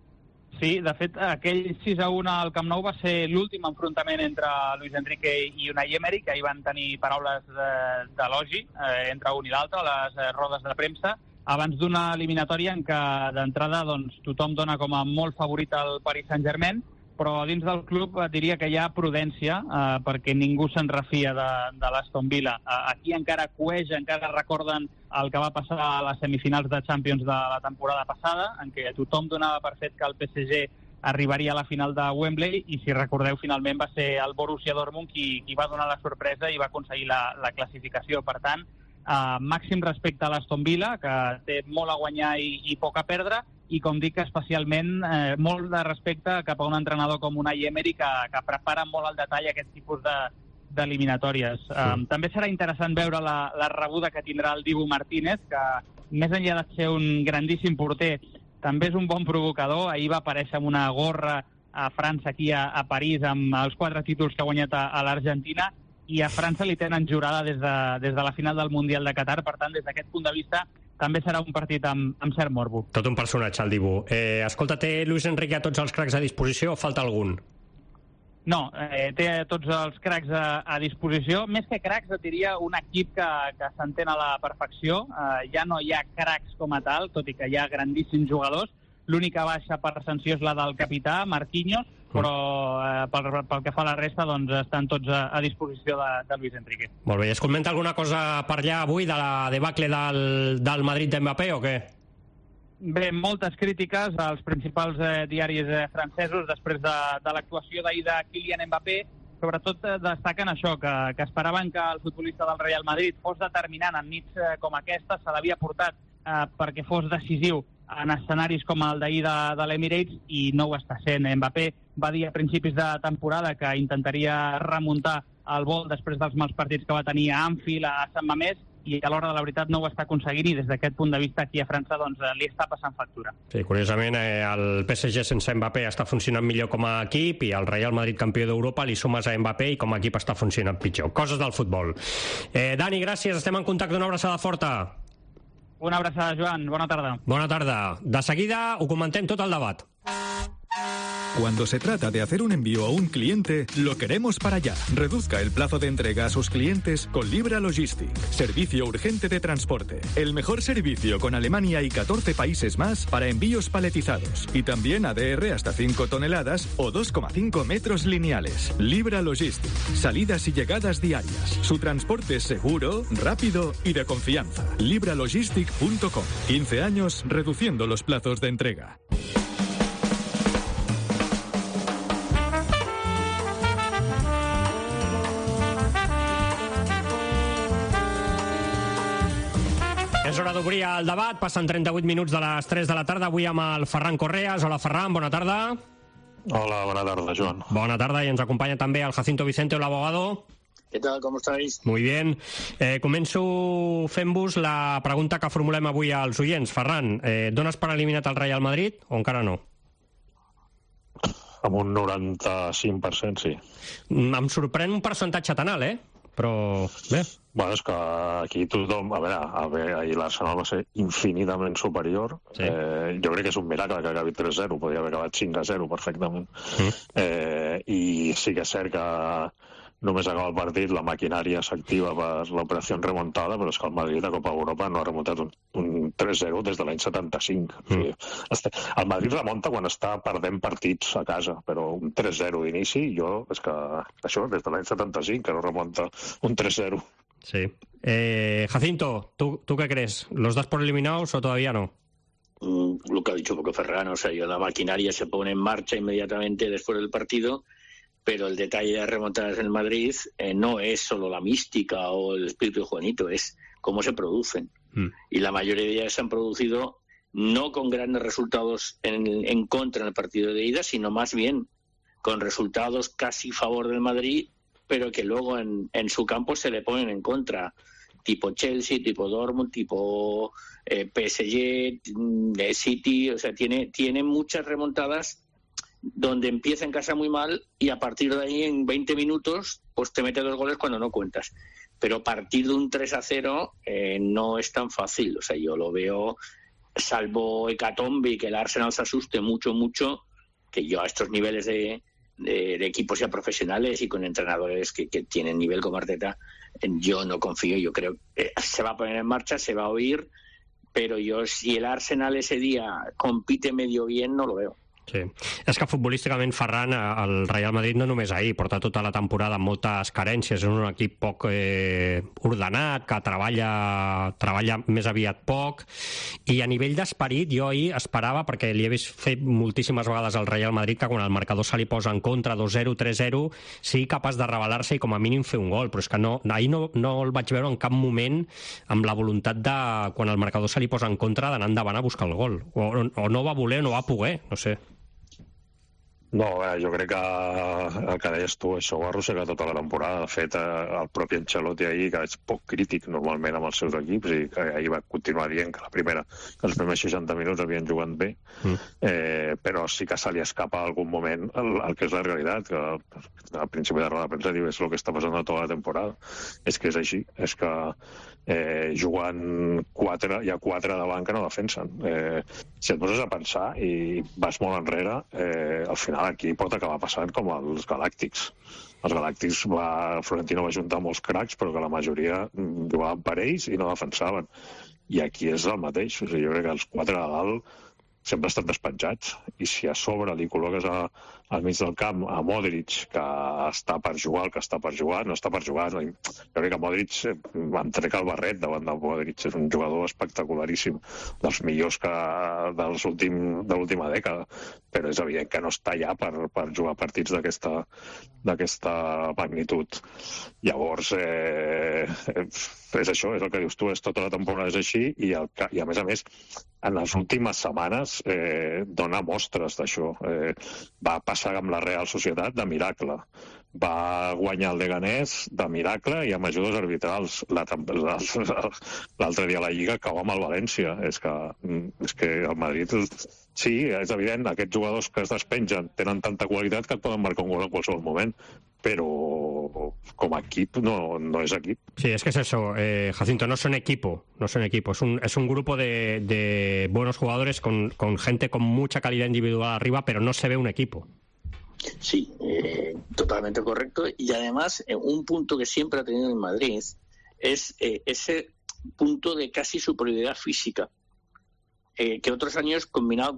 Sí, de fet, aquell 6-1 al Camp Nou va ser l'últim enfrontament entre Luis Enrique i Unai Emery, que hi van tenir paraules d'elogi entre un i l'altre a les rodes de premsa, abans d'una eliminatòria en què d'entrada doncs, tothom dona com a molt favorit al Paris Saint-Germain, però dins del club diria que hi ha prudència perquè ningú se'n refia de l'Aston Villa. Aquí encara cueix, encara recorden el que va passar a les semifinals de Champions de la temporada passada, en què tothom donava per fet que el PSG arribaria a la final de Wembley, i si recordeu, finalment va ser el Borussia Dortmund qui va donar la sorpresa i va aconseguir la classificació. Per tant, màxim respecte a l'Aston Villa, que té molt a guanyar i poc a perdre, i com dic, especialment molt de respecte cap a un entrenador com Unai Emery que prepara molt al detall aquest tipus d'eliminatòries. També serà interessant veure la rebuda que tindrà el Dibu Martínez, que més enllà de ser un grandíssim porter, també és un bon provocador. Ahir va aparèixer amb una gorra a França, aquí a París, amb els 4 títols que ha guanyat a l'Argentina, i a França li tenen jurada des de la final del Mundial de Qatar. Per tant, des d'aquest punt de vista, també serà un partit amb cert morbo. Tot un personatge, el Dibu. Escolta, té Luis Enrique a tots els cracs a disposició o falta algun? No, té tots els cracs a disposició. Més que cracs, et diria un equip que s'entén a la perfecció. Ja no hi ha cracs com a tal, tot i que hi ha grandíssims jugadors. L'única baixa per sanció és la del capità, Marquinhos, però pel que fa a la resta, doncs estan tots a disposició de Luis Enrique. Molt bé, es comenta alguna cosa per allà avui de la debacle del Madrid d'Mbappé o què? Bé, moltes crítiques als principals diaris francesos després de l'actuació d'ahir de Kylian Mbappé. Sobretot destaquen això, que esperaven que el futbolista del Real Madrid fos determinant en nits com aquesta, se l'havia portat perquè fos decisiu en escenaris com el d'ahir de l'Emirates, i no ho està sent. Mbappé va dir a principis de temporada que intentaria remuntar el vol després dels mals partits que va tenir a Anfield, a Sant Mamés, i a l'hora de la veritat no ho està aconseguint, i des d'aquest punt de vista aquí a França doncs, li està passant factura. Sí, curiosament el PSG sense Mbappé està funcionant millor com a equip, i el Real Madrid campió d'Europa li sumes a Mbappé i com a equip està funcionant pitjor. Coses del futbol. Dani, gràcies, estem en contacte, una abraçada forta. Una abraçada, Joan, bona tarda. Bona tarda. De seguida ho comentem tot el debat. Cuando se trata de hacer un envío a un cliente, lo queremos para allá. Reduzca el plazo de entrega a sus clientes con Libra Logistic. Servicio urgente de transporte. El mejor servicio con Alemania y 14 países más para envíos paletizados. Y también ADR hasta 5 toneladas o 2,5 metros lineales. Libra Logistic. Salidas y llegadas diarias. Su transporte es seguro, rápido y de confianza. libralogistic.com. 15 años reduciendo los plazos de entrega. És hora d'obrir el debat, passen 38 minuts de les 3 de la tarda, avui amb el Ferran Correas. Hola, Ferran, bona tarda. Hola, bona tarda, Joan. Bona tarda, i ens acompanya també el Jacinto Vicente, el abogado. ¿Qué tal? ¿Cómo estáis? Muy bien. Començo fent-vos la pregunta que formulem avui als oients. Ferran, dones per eliminat el Real Madrid o encara no? Amb un 95%, sí. Em sorprèn un percentatge tan alt, però bé. Bueno, és que aquí tothom... A veure, ahir l'Arsenal va ser infinitament superior. Sí. Jo crec que és un miracle que acabi 3-0, podria haver acabat 5-0 perfectament. I sí que és cert que només acaba el partit, la maquinària s'activa per l'operació remontada, però és que el Madrid a Copa Europa no ha remuntat un 3-0 des de l'any 75. O sigui, el Madrid remunta quan està perdent partits a casa, però un 3-0 d'inici, és que això, des de l'any 75, que no remunta un 3-0. Sí. Jacinto, ¿tú qué crees? ¿Los das por eliminados o todavía no? lo que ha dicho Paco Ferran, o sea, la maquinaria se pone en marcha inmediatamente después del partido, pero el detalle de remontadas en el Madrid no es solo la mística o el espíritu de Juanito, es cómo se producen. Y la mayoría de ellas se han producido no con grandes resultados en contra en el partido de ida, sino más bien con resultados casi a favor del Madrid, pero que luego en su campo se le ponen en contra, tipo Chelsea, tipo Dortmund, tipo PSG, City, o sea, tiene muchas remontadas donde empieza en casa muy mal y a partir de ahí en 20 minutos pues te mete 2 goles cuando no cuentas. Pero partir de un 3-0 no es tan fácil, o sea, yo lo veo, salvo hecatombe y que el Arsenal se asuste mucho, que yo a estos niveles de equipos ya profesionales y con entrenadores que tienen nivel como Arteta, yo no confío. Yo creo que se va a poner en marcha, se va a oír, pero yo, si el Arsenal ese día compite medio bien, no lo veo. Sí. És que futbolísticament Ferran, el Real Madrid no només ahir, porta tota la temporada amb moltes carències, és un equip poc ordenat, que treballa més aviat poc, i a nivell d'esperit jo ahir esperava, perquè li he vist fer moltíssimes vegades al Real Madrid, que quan el marcador se li posa en contra 2-0, 3-0, sigui capaç de revelar-se i com a mínim fer un gol, però és que ahir no el vaig veure en cap moment amb la voluntat de, quan el marcador se li posa en contra, d'anar endavant a buscar el gol, o no va voler o no va poder, no sé. No, jo crec que el que deies tu, això ho ha arrossegat tota la temporada. De fet, el propi Ancelotti ahir, que és poc crític normalment amb els seus equips, i que ahir va continuar dient que els primers 60 minuts havien jugat bé, però sí que se li escapa en algun moment el que és la realitat, que al principi de roda de premsa diu és el que està passant tota la temporada. És que és així, és que jugant 4, hi ha 4 davant que no defensen. Si et poses a pensar i vas molt enrere, al final aquí pot acabar passant com els Galàctics. Els Galàctics, Florentino va juntar molts cracs, però que la majoria jugaven per ells i no defensaven. I aquí és el mateix. O sigui, jo crec que els 4 de dalt sempre estan despenjats, i si a sobre li col·loques al mig del camp a Modric, que està per jugar, no està per jugar. Jo crec que Modric em trec el barret davant de Modric, és un jugador espectacularíssim, dels millors de l'última dècada, però és evident que no està ja per jugar partits d'aquesta magnitud. Llavors, és això, és el que dius tu, tota la temporada és així, i a més, en les últimes setmanes dona mostres d'això. Va passar amb la Real Societat de miracle. Va guanyar el Leganés de miracle i amb ajudes arbitrals. L'altre dia a la Lliga cau amb el València. És que el Madrid... Sí, és evident, aquests jugadors que es despengen tenen tanta qualitat que et poden marcar un gol en qualsevol moment, però com a equip no es equip. Sí, es que es eso, Jacinto, no son equipo, es un grupo de buenos jugadores con gente con mucha calidad individual arriba, pero no se ve un equipo. Sí, totalmente correcto, y además un punto que siempre ha tenido en Madrid es ese punto de casi superioridad física, que otros años, combinado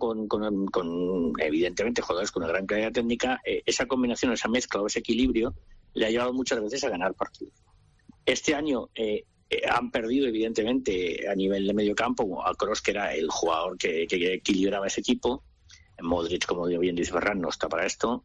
con evidentemente jugadores con una gran calidad técnica, esa combinación, esa mezcla o ese equilibrio le ha llevado muchas veces a ganar partidos. Este año han perdido evidentemente a nivel de medio campo a Kroos, que era el jugador que equilibraba ese equipo. Modric, como bien dice Ferran, no está para esto,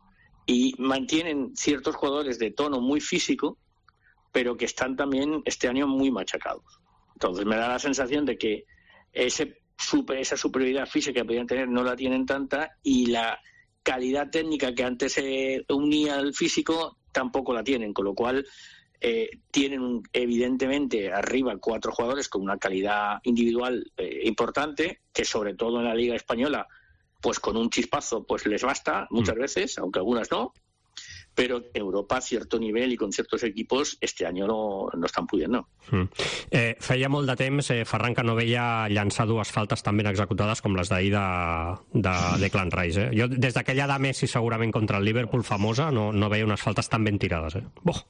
y mantienen ciertos jugadores de tono muy físico, pero que están también este año muy machacados. Entonces me da la sensación de que esa superioridad física que podían tener no la tienen tanta, y la calidad técnica que antes se unía al físico tampoco la tienen, con lo cual tienen evidentemente arriba 4 jugadores con una calidad individual importante, que sobre todo en la Liga Española pues con un chispazo pues les basta muchas veces, aunque algunas no, pero en Europa a cierto nivel y con ciertos equipos este año no estan pudiendo. Feia molt de temps, Ferran, que no veia llançar 2 faltes tan ben executades com les d'ahir de Declan Rice. Jo, des d'aquella de Messi segurament contra el Liverpool famosa, no veia unes faltes tan ben tirades.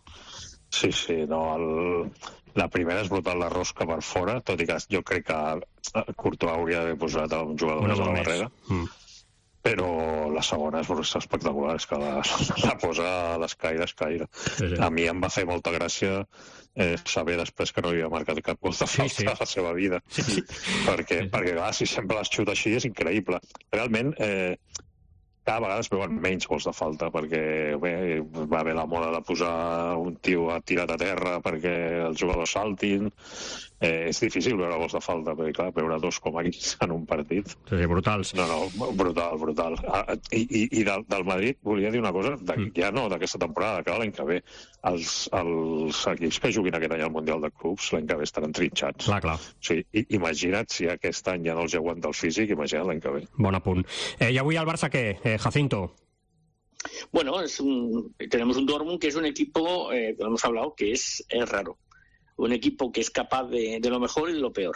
Sí, no, la primera és brutal, la rosca per fora, tot i que jo crec que Courtois hauria d'haver posat un jugador més a la barrera. però la segona és espectacular, és que la posa a l'escaire. Sí. A mi em va fer molta gràcia saber després que no havia marcat cap gol de falta a la seva vida. Sí. Perquè clar, si sempre les xuta així és increïble. Realment, cada vegada es veuen menys gols de falta, perquè va haver la moda de posar un tio tirat a terra perquè els jugadors saltin. És difícil veure gols de falta, perquè clar, veure 2,15 en un partit. Sí, brutals. No, brutal. I del Madrid volia dir una cosa, ja no d'aquesta temporada, que l'any que ve els equips que juguin aquest any al Mundial de Clubs l'any que ve estaran trinxats. Clar. O sigui, imagina't si aquest any ja no els aguanta el físic, imagina't l'any que ve. Bon apunt. I avui el Barça què, Jacinto? Bueno, tenemos un Dortmund que es un equipo, que lo hemos hablado, que es raro. Un equipo que es capaz de lo mejor y de lo peor.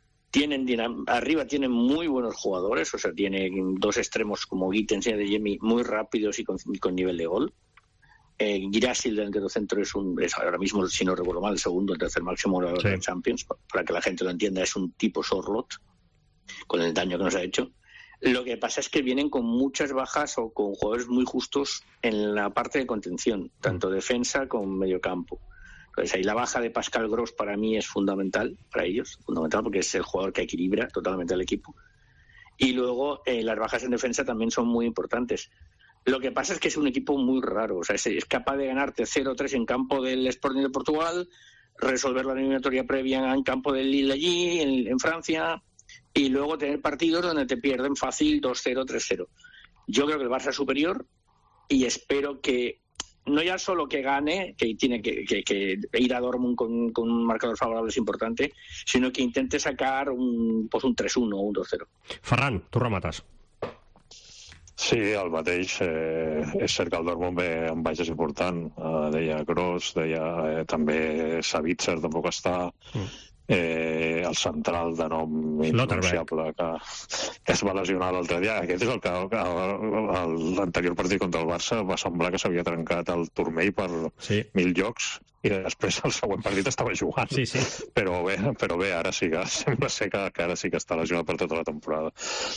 Arriba tienen muy buenos jugadores, o sea, tienen dos extremos como Gittens y Adeyemi muy rápidos y con nivel de gol. Guirassy, el delantero centro, es ahora mismo, si no recuerdo mal, el tercer máximo goleador de Champions. Para que la gente lo entienda, es un tipo Sorloth, con el daño que nos ha hecho. Lo que pasa es que vienen con muchas bajas o con jugadores muy justos en la parte de contención, tanto defensa como mediocampo. Entonces ahí la baja de Pascal Gross para mí es fundamental para ellos, porque es el jugador que equilibra totalmente el equipo. Y luego las bajas en defensa también son muy importantes. Lo que pasa es que es un equipo muy raro, o sea, es capaz de ganarte 0-3 en campo del Sporting de Portugal, resolver la eliminatoria previa en campo del Lille allí, en Francia, y luego tener partidos donde te pierden fácil 2-0, 3-0. Yo creo que el Barça es superior y espero que no ya solo que gane, que tiene que ir a Dortmund con un marcador favorable es importante, sino que intente sacar un 3-1 o un 2-0. Ferran, tu remates. Sí, el mateix. És cert que el Dortmund ve amb baixes important. Deia Gross, deia també Savitzer, tampoc està. El central de nom inpronunciable que es va lesionar l'altre dia. Aquest és el que l'anterior partit contra el Barça va semblar que s'havia trencat el turmell per 1.000 llocs i després el següent partit estava jugant. Sí. Però bé, ara sí que sembla ser que ara sí que està lesionat per tota la temporada.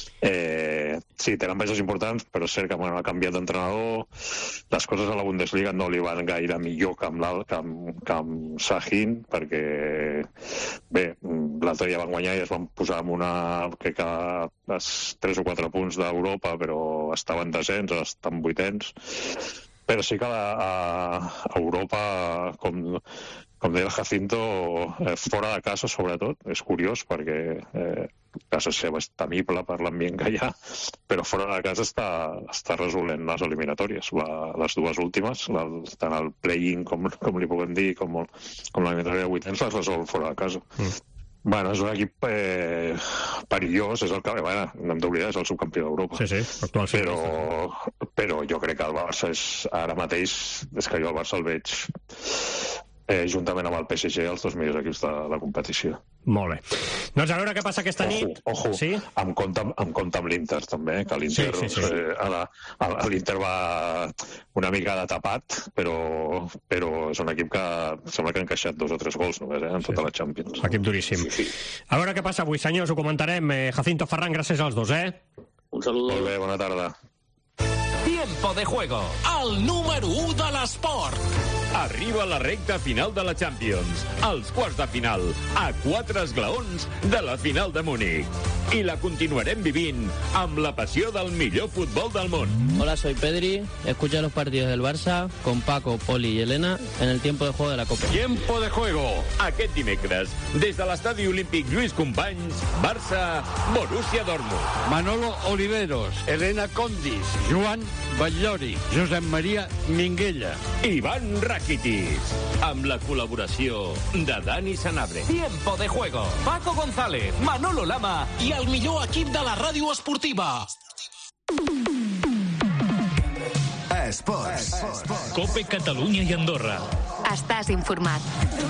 Sí, tenen baixes importants, però és cert que ha canviat d'entrenador. Les coses a la Bundesliga no li van gaire millor que amb Sahin, perquè bé, l'altre dia van guanyar i es van posar amb crec que 3 o 4 punts d'Europa, però estaven descens, estan vuitens. Però sí que a Europa, com deia el Jacinto, fora de casa sobretot, és curiós perquè casa seva és temible per l'ambient que hi ha, però fora de casa està resolent les eliminatòries. Les dues últimes, tant el play-in, com li puguem dir, com l'eliminatòria de vuitens, les resol fora de casa. Bueno, és un equip perillós, és el que, no hem d'oblidar, és el subcampió d'Europa. Sí, actual. Però jo crec que el Barça ara mateix, és que jo el Barça el veig juntament amb el PSG els dos millors equips de la competició. Molt bé. Doncs a veure què passa aquesta nit. Ojo, sí? Em compta amb l'Inter també, que l'Inter l'Inter va una mica de tapat, però és un equip que sembla que ha encaixat 2 o 3 gols només en tota la Champions. Equip duríssim. Sí. A veure què passa avui, senyors, ho comentarem. Jacinto, Ferran, gràcies als dos, Un saludo. Molt bé, bona tarda. Tiempo de juego, el número 1 de l'esport. Arriba la recta final de la Champions, els quarts de final, a 4 esglaons de la final de Múnich. I la continuarem vivint amb la passió del millor futbol del món. Hola, soy Pedri, escucha los partidos del Barça con Paco, Poli y Elena en el tiempo de juego de la Copa. Tiempo de juego, aquest dimecres, des de l'estadi olímpic Lluís Companys, Barça, Borussia Dortmund. Manolo Oliveros, Elena Condis, Joan Batllori, Josep Maria Minguella. Ivan Rakitic, amb la col·laboració de Dani Sanabria. Tiempo de juego, Paco González, Manolo Lama i el millor equip de la ràdio esportiva. Esports. Cope Catalunya i Andorra. Estàs informat.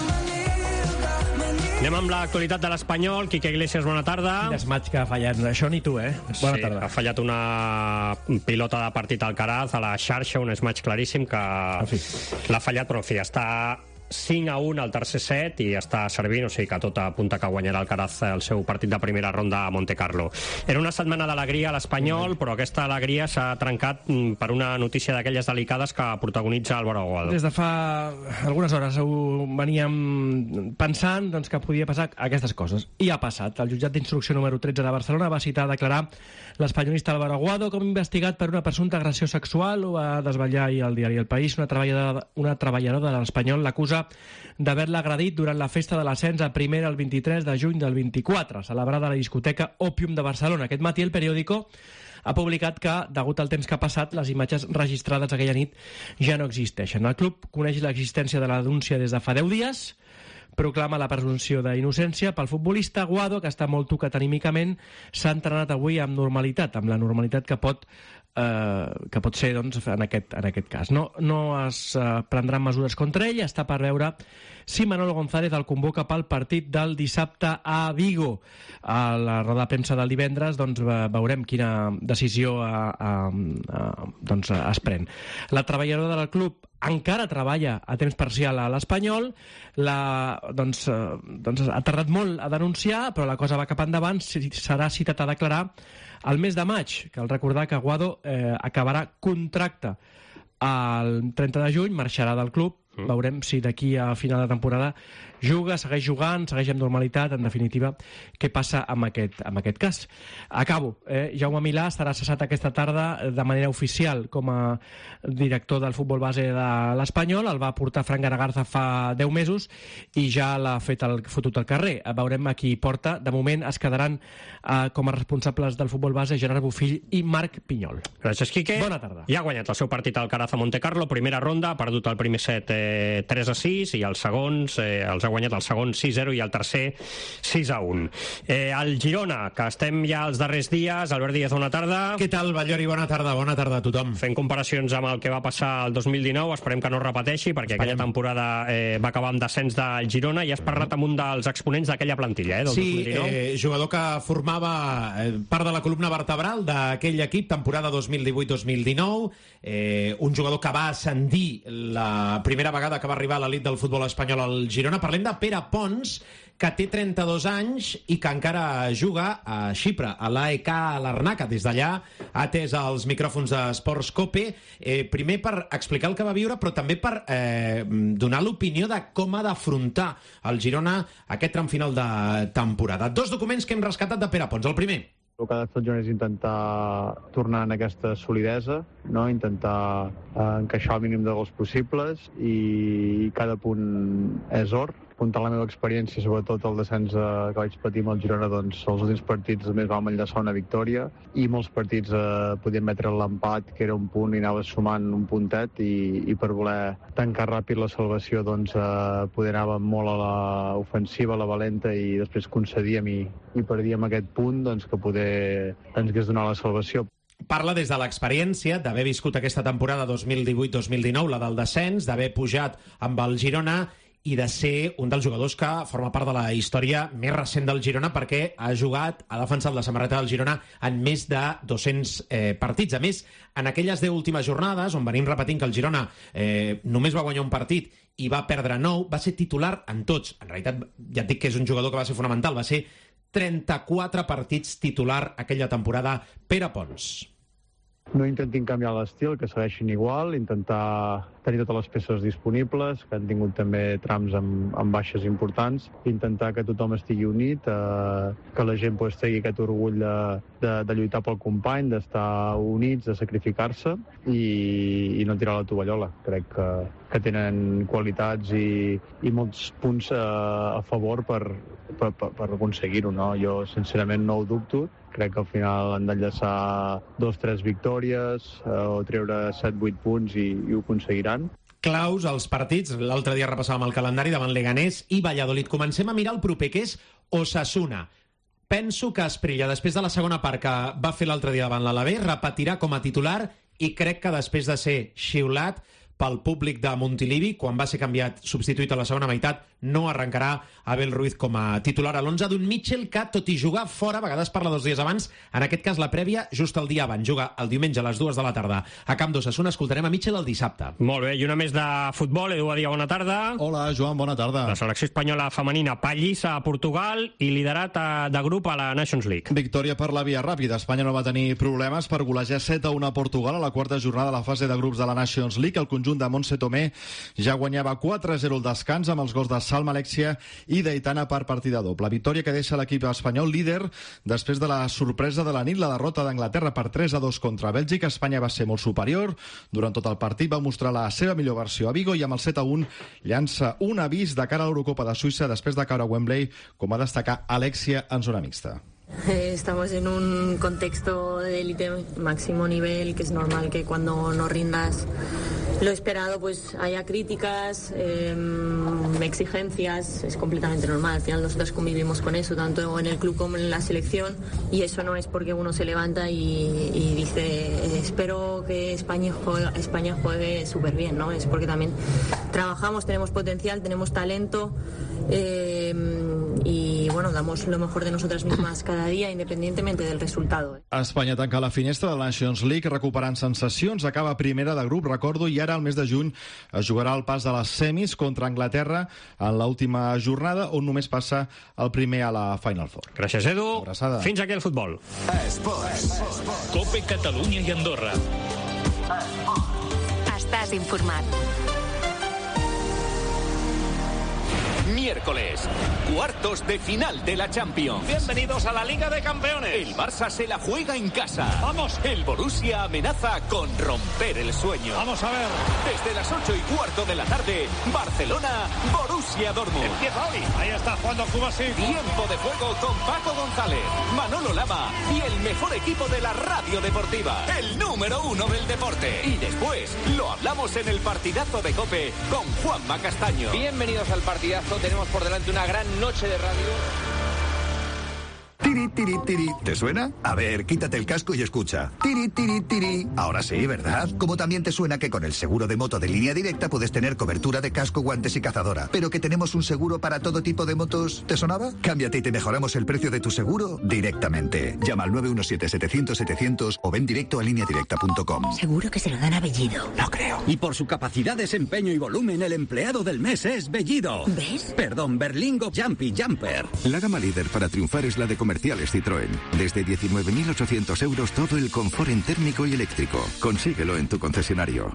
Anem amb l'actualitat de l'Espanyol. Quique Iglesias, bona tarda. Desmatx que ha fallat, això ni tu, Bona tarda. Ha fallat una pilota de partit al Alcaraz a la xarxa, un desmatx claríssim que l'ha fallat, però en fi, està 5-1 al tercer set i està servint, o sigui que tot apunta que guanyarà Alcaraz el seu partit de primera ronda a Monte Carlo. Era una setmana d'alegria a l'Espanyol, però aquesta alegria s'ha trencat per una notícia d'aquelles delicades que protagonitza Álvaro Aguado. Des de fa algunes hores ho veníem pensant doncs, que podia passar aquestes coses. I ha passat. El jutjat d'instrucció número 13 de Barcelona va citar a declarar l'espanyolista Álvaro Aguado com investigat per una presumpta agressió sexual. Ho va desvetllar ahir al diari El País. Una treballadora de l'Espanyol l'acusa d'haver-la agredit durant la festa de l'ascens a primera el 23 de juny del 24, celebrada a la discoteca Òpium de Barcelona. Aquest matí el periòdico ha publicat que, degut al temps que ha passat, les imatges registrades aquella nit ja no existeixen. El club coneix l'existència de la denúncia des de fa 10 dies, proclama la presumpció d'innocència pel futbolista. Aguado, que està molt tocat anímicament, s'ha entrenat avui amb normalitat, amb la normalitat que pot ser doncs, en aquest cas. No es prendran mesures contra ell, està per veure si Manolo González el convoca pel partit del dissabte a Vigo. A la roda de premsa del divendres doncs, veurem quina decisió es pren. La treballadora del club encara treballa a temps parcial a l'Espanyol, ha tardat molt a denunciar, però la cosa va cap endavant, serà citat a declarar el mes de maig. Cal recordar que Aguado acabarà contracte el 30 de juny, marxarà del club. Veurem si d'aquí a final de temporada juga, segueix jugant, segueix amb normalitat. En definitiva, què passa amb aquest cas? Acabo. Jaume Milà estarà cessat aquesta tarda de manera oficial com a director del futbol base de l'Espanyol. El va portar Fran Garagarza fa 10 mesos i ja l'ha fotut al carrer. Veurem a qui porta. De moment es quedaran com a responsables del futbol base Gerard Bofill i Marc Pinyol. Gràcies, Quique. Bona tarda. Ja ha guanyat el seu partit al Alcaraz a Monte Carlo, primera ronda, ha perdut el primer set 3-6 i els segons els ha guanyat el segon 6-0 i el tercer 6-1. El Girona, que estem ja als darrers dies. Albert Díaz, bona tarda. Què tal, Ballori? Bona tarda a tothom. Fent comparacions amb el que va passar el 2019, esperem que no es repeteixi, perquè aquella temporada va acabar amb descens del Girona i has parlat amb un dels exponents d'aquella plantilla, del 2019. Jugador que formava part de la columna vertebral d'aquell equip, temporada 2018-2019, un jugador que va ascendir la primera vegada que va arribar a l'elit del futbol espanyol al Girona. Parlem de Pere Pons, que té 32 anys i que encara juga a Xipre, a l'AEK Larnaca. Des d'allà ha atès els micròfons d'Esports Cope, primer per explicar el que va viure, però també per donar l'opinió de com ha d'afrontar el Girona aquest tram final de temporada. Dos documents que hem rescatat de Pere Pons. El primer: el que ha de fer el Girona és intentar tornar en aquesta solidesa, no? Intentar encaixar el mínim de gols possibles i cada punt és or. Comptant la meva experiència, sobretot el descens que vaig patir amb el Girona, doncs els últims partits només vam enllaçar una victòria i molts partits podien metre l'empat, que era un punt, i anaves sumant un puntet, i per voler tancar ràpid la salvació doncs poder anàvem molt a l'ofensiva, a la valenta, i després concedíem i perdíem aquest punt doncs, que poder ens hagués donat la salvació. Parla des de l'experiència d'haver viscut aquesta temporada 2018-2019, la del descens, d'haver pujat amb el Girona i de ser un dels jugadors que forma part de la història més recent del Girona, perquè ha defensat la samarreta del Girona en més de 200 partits. A més, en aquelles 10 últimes jornades, on venim repetint que el Girona només va guanyar un partit i va perdre 9, va ser titular en tots. En realitat, ja et dic que és un jugador que va ser fonamental, va ser 34 partits titular aquella temporada. Pere Pons. No intentin canviar l'estil, que segueixin igual, intentar tenir totes les peces disponibles, que han tingut també trams amb baixes importants, intentar que tothom estigui unit, que la gent tingui aquest orgull de lluitar pel company, d'estar units, de sacrificar-se i no tirar la tovallola. Crec que tenen qualitats i molts punts a favor per aconseguir-ho, no? Jo sincerament no ho dubto. Crec que al final han d'enllaçar 2-3 victòries o treure 7-8 punts i ho aconseguiran. Claus els partits. L'altre dia repassàvem el calendari davant Leganés i Valladolid. Comencem a mirar el proper, que és Osasuna. Penso que Asprilla, després de la segona part que va fer l'altre dia davant l'Alavés, repetirà com a titular i crec que després de ser xiulat pel públic de Montilivi. Quan va ser canviat, substituït a la segona meitat, no arrencarà Abel Ruiz com a titular a l'11 d'un Mitchell que, tot i jugar fora, a vegades parla 2 dies abans, en aquest cas la prèvia just el dia abans, juga el diumenge a les 2 de la tarda a Camp d'Ossassuna. Escoltarem a Mitchell el dissabte. Molt bé, i una més de futbol. Edu Badia, bona tarda. Hola, Joan, bona tarda. La selecció espanyola femenina pallissa a Portugal i liderat de grup a la Nations League. Victòria per la via ràpida. Espanya no va tenir problemes per golejar 7-1 a Portugal a la quarta jornada de la fase de grups de la Nations League. El conjunt de Montse Tomé ja guanyava 4-0 al descans amb els gols de Salma Alexia i d'Aitana per partida doble. Victòria que deixa l'equip espanyol líder després de la sorpresa de la nit, la derrota d'Anglaterra per 3-2 contra Bèlgica. Espanya va ser molt superior. Durant tot el partit va mostrar la seva millor versió a Vigo i amb el 7-1 llança un avís de cara a l'Eurocopa de Suïssa després de caure a Wembley, com va destacar Alexia en zona mixta. Estamos en un contexto de élite máximo nivel, que es normal que cuando no rindas lo esperado pues haya críticas, exigencias, es completamente normal. Al final nosotros convivimos con eso tanto en el club como en la selección, y eso no es porque uno se levanta y dice espero que España juegue súper bien, ¿no? Es porque también trabajamos, tenemos potencial, tenemos talento, y bueno, damos lo mejor de nosotras mismas cada día, independientemente del resultado. Espanya tanca la finestra de la Nations League recuperant sensacions, acaba primera de grup, recordo, i ara al mes de juny es jugarà el pas de les semis contra Anglaterra en l'última jornada, on només passa el primer a la Final Four. Gràcies, Edu. Abraçada. Fins aquí el futbol. Cope Catalunya i Andorra. Estàs informat. Miércoles, cuartos de final de la Champions. Bienvenidos a la Liga de Campeones. El Barça se la juega en casa. Vamos. El Borussia amenaza con romper el sueño. Vamos a ver. Desde las 8:15 de la tarde, Barcelona, Borussia Dortmund. Empieza Oli. Ahí está jugando Kubasi. Tiempo de juego con Paco González, Manolo Lama y el mejor equipo de la radio deportiva, el número 1 del deporte. Y después lo hablamos en el partidazo de COPE con Juanma Castaño. Bienvenidos al partidazo. Tenemos por delante una gran noche de radio. Tiri, tiri, tiri. ¿Te suena? A ver, quítate el casco y escucha. Tiri, tiri, tiri. Ahora sí, ¿verdad? Como también te suena que con el seguro de moto de Línea Directa puedes tener cobertura de casco, guantes y cazadora. Pero que tenemos un seguro para todo tipo de motos. ¿Te sonaba? Cámbiate y te mejoramos el precio de tu seguro directamente. Llama al 917-700-700 o ven directo a lineadirecta.com. Seguro que se lo dan a Bellido. No creo. Y por su capacidad, desempeño y volumen, el empleado del mes es Bellido. ¿Ves? Perdón, Berlingo Jumpy Jumper. La gama líder para triunfar es la de Comerciales Citroën. Desde 19.800 euros todo el confort en térmico y eléctrico. Consíguelo en tu concesionario.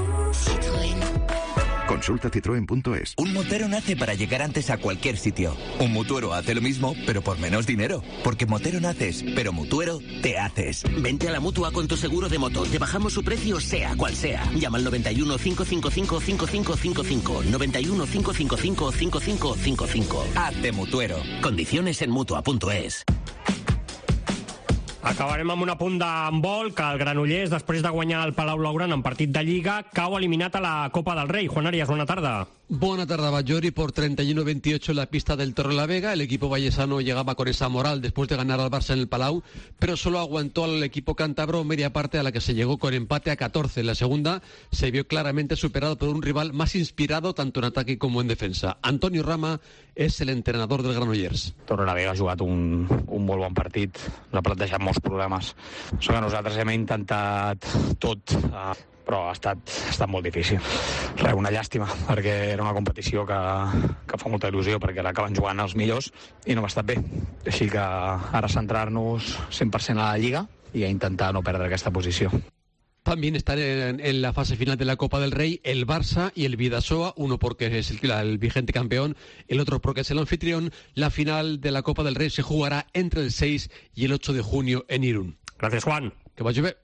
Consulta citroen.es. Un motero nace para llegar antes a cualquier sitio. Un mutuero hace lo mismo, pero por menos dinero. Porque motero naces, pero mutuero te haces. Vente a la Mutua con tu seguro de moto. Te bajamos su precio sea cual sea. Llama al 91 555 5555. 91 555 5555. Hazte mutuero. Condiciones en Mutua.es. Acabarem amb un apunt d'handbol, que el Granollers, després de guanyar el Palau Blaugrana en partit de Lliga, cau eliminat a la Copa del Rei. Juan Arias, bona tarda. Buena tarde, Bayori. Por 31-28 en la pista del Torrelavega. El equipo vallesano llegaba con esa moral después de ganar al Barça en el Palau, pero solo aguantó al equipo cántabro media parte, a la que se llegó con empate a 14. En la segunda se vio claramente superado por un rival más inspirado tanto en ataque como en defensa. Antonio Rama és el entrenador del Granollers. Torrelavega ha jugat un molt bon partit, ens ha plantejat molts problemes. Això que nosaltres hem intentat tot, però ha estat molt difícil. Una llàstima, perquè era una competició que fa molta il·lusió, perquè l'acaben jugant els millors i no va estar bé. Així que ara centrar-nos 100% a la Lliga i a intentar no perdre aquesta posició. También están en la fase final de la Copa del Rey el Barça y el Bidasoa, uno porque es el vigente campeón, el otro porque es el anfitrión. La final de la Copa del Rey se jugará entre el 6 y el 8 de junio en Irún. Gracias, Juan. Que vaya bien.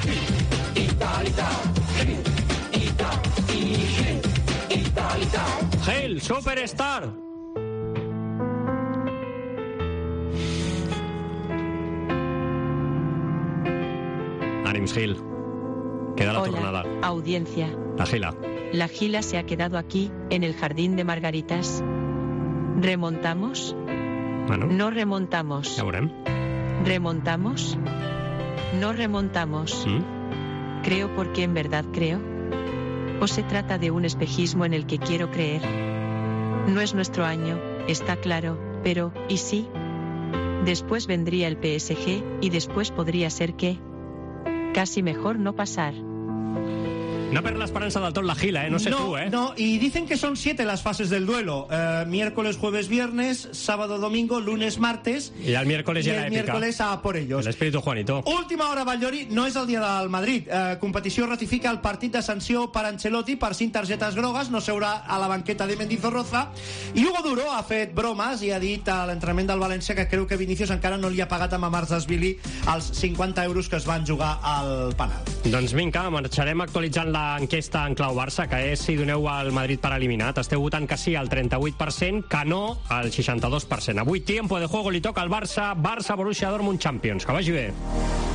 Gel, Superstar. Ànims, Gil. Queda la Hola, tornada. Audiencia. La Gila. La Gila se ha quedado aquí, en el jardín de Margaritas. ¿Remontamos? Bueno. No remontamos. Ja veurem. ¿Remontamos? No remontamos. Creo porque en verdad creo. ¿O se trata de un espejismo en el que quiero creer? No es nuestro año, está claro, pero ¿y sí? Después vendría el PSG y después podría ser que... casi mejor no pasar. No per la esperanza del tot la Gila, no sé tú, No, y dicen que son 7 las fases del duelo. Miércoles, jueves, viernes, sábado, domingo, lunes, martes. Y el miércoles ya la épica. Miércoles a por ellos. El espíritu Juanito. Última hora, Batllori, no és el dia del Madrid. Competició ratifica el partit de sanció per Ancelotti per 5 targetes grogues, no seurà a la banqueta de Mendizorroza. I Hugo Duro ha fet bromes i ha dit a l'entrenament del València que creu que Vinícius encara no li ha pagat a Mamarsashvili els 50 euros que es van jugar al penal. Doncs vinga, marxarem actualitzant l'enquesta en clau Barça, que és si doneu al Madrid per eliminat. Esteu votant que sí al 38%, que no al 62%. Avui, tiempo de juego, li toca al Barça, Borussia Dortmund Champions. Que vagi bé.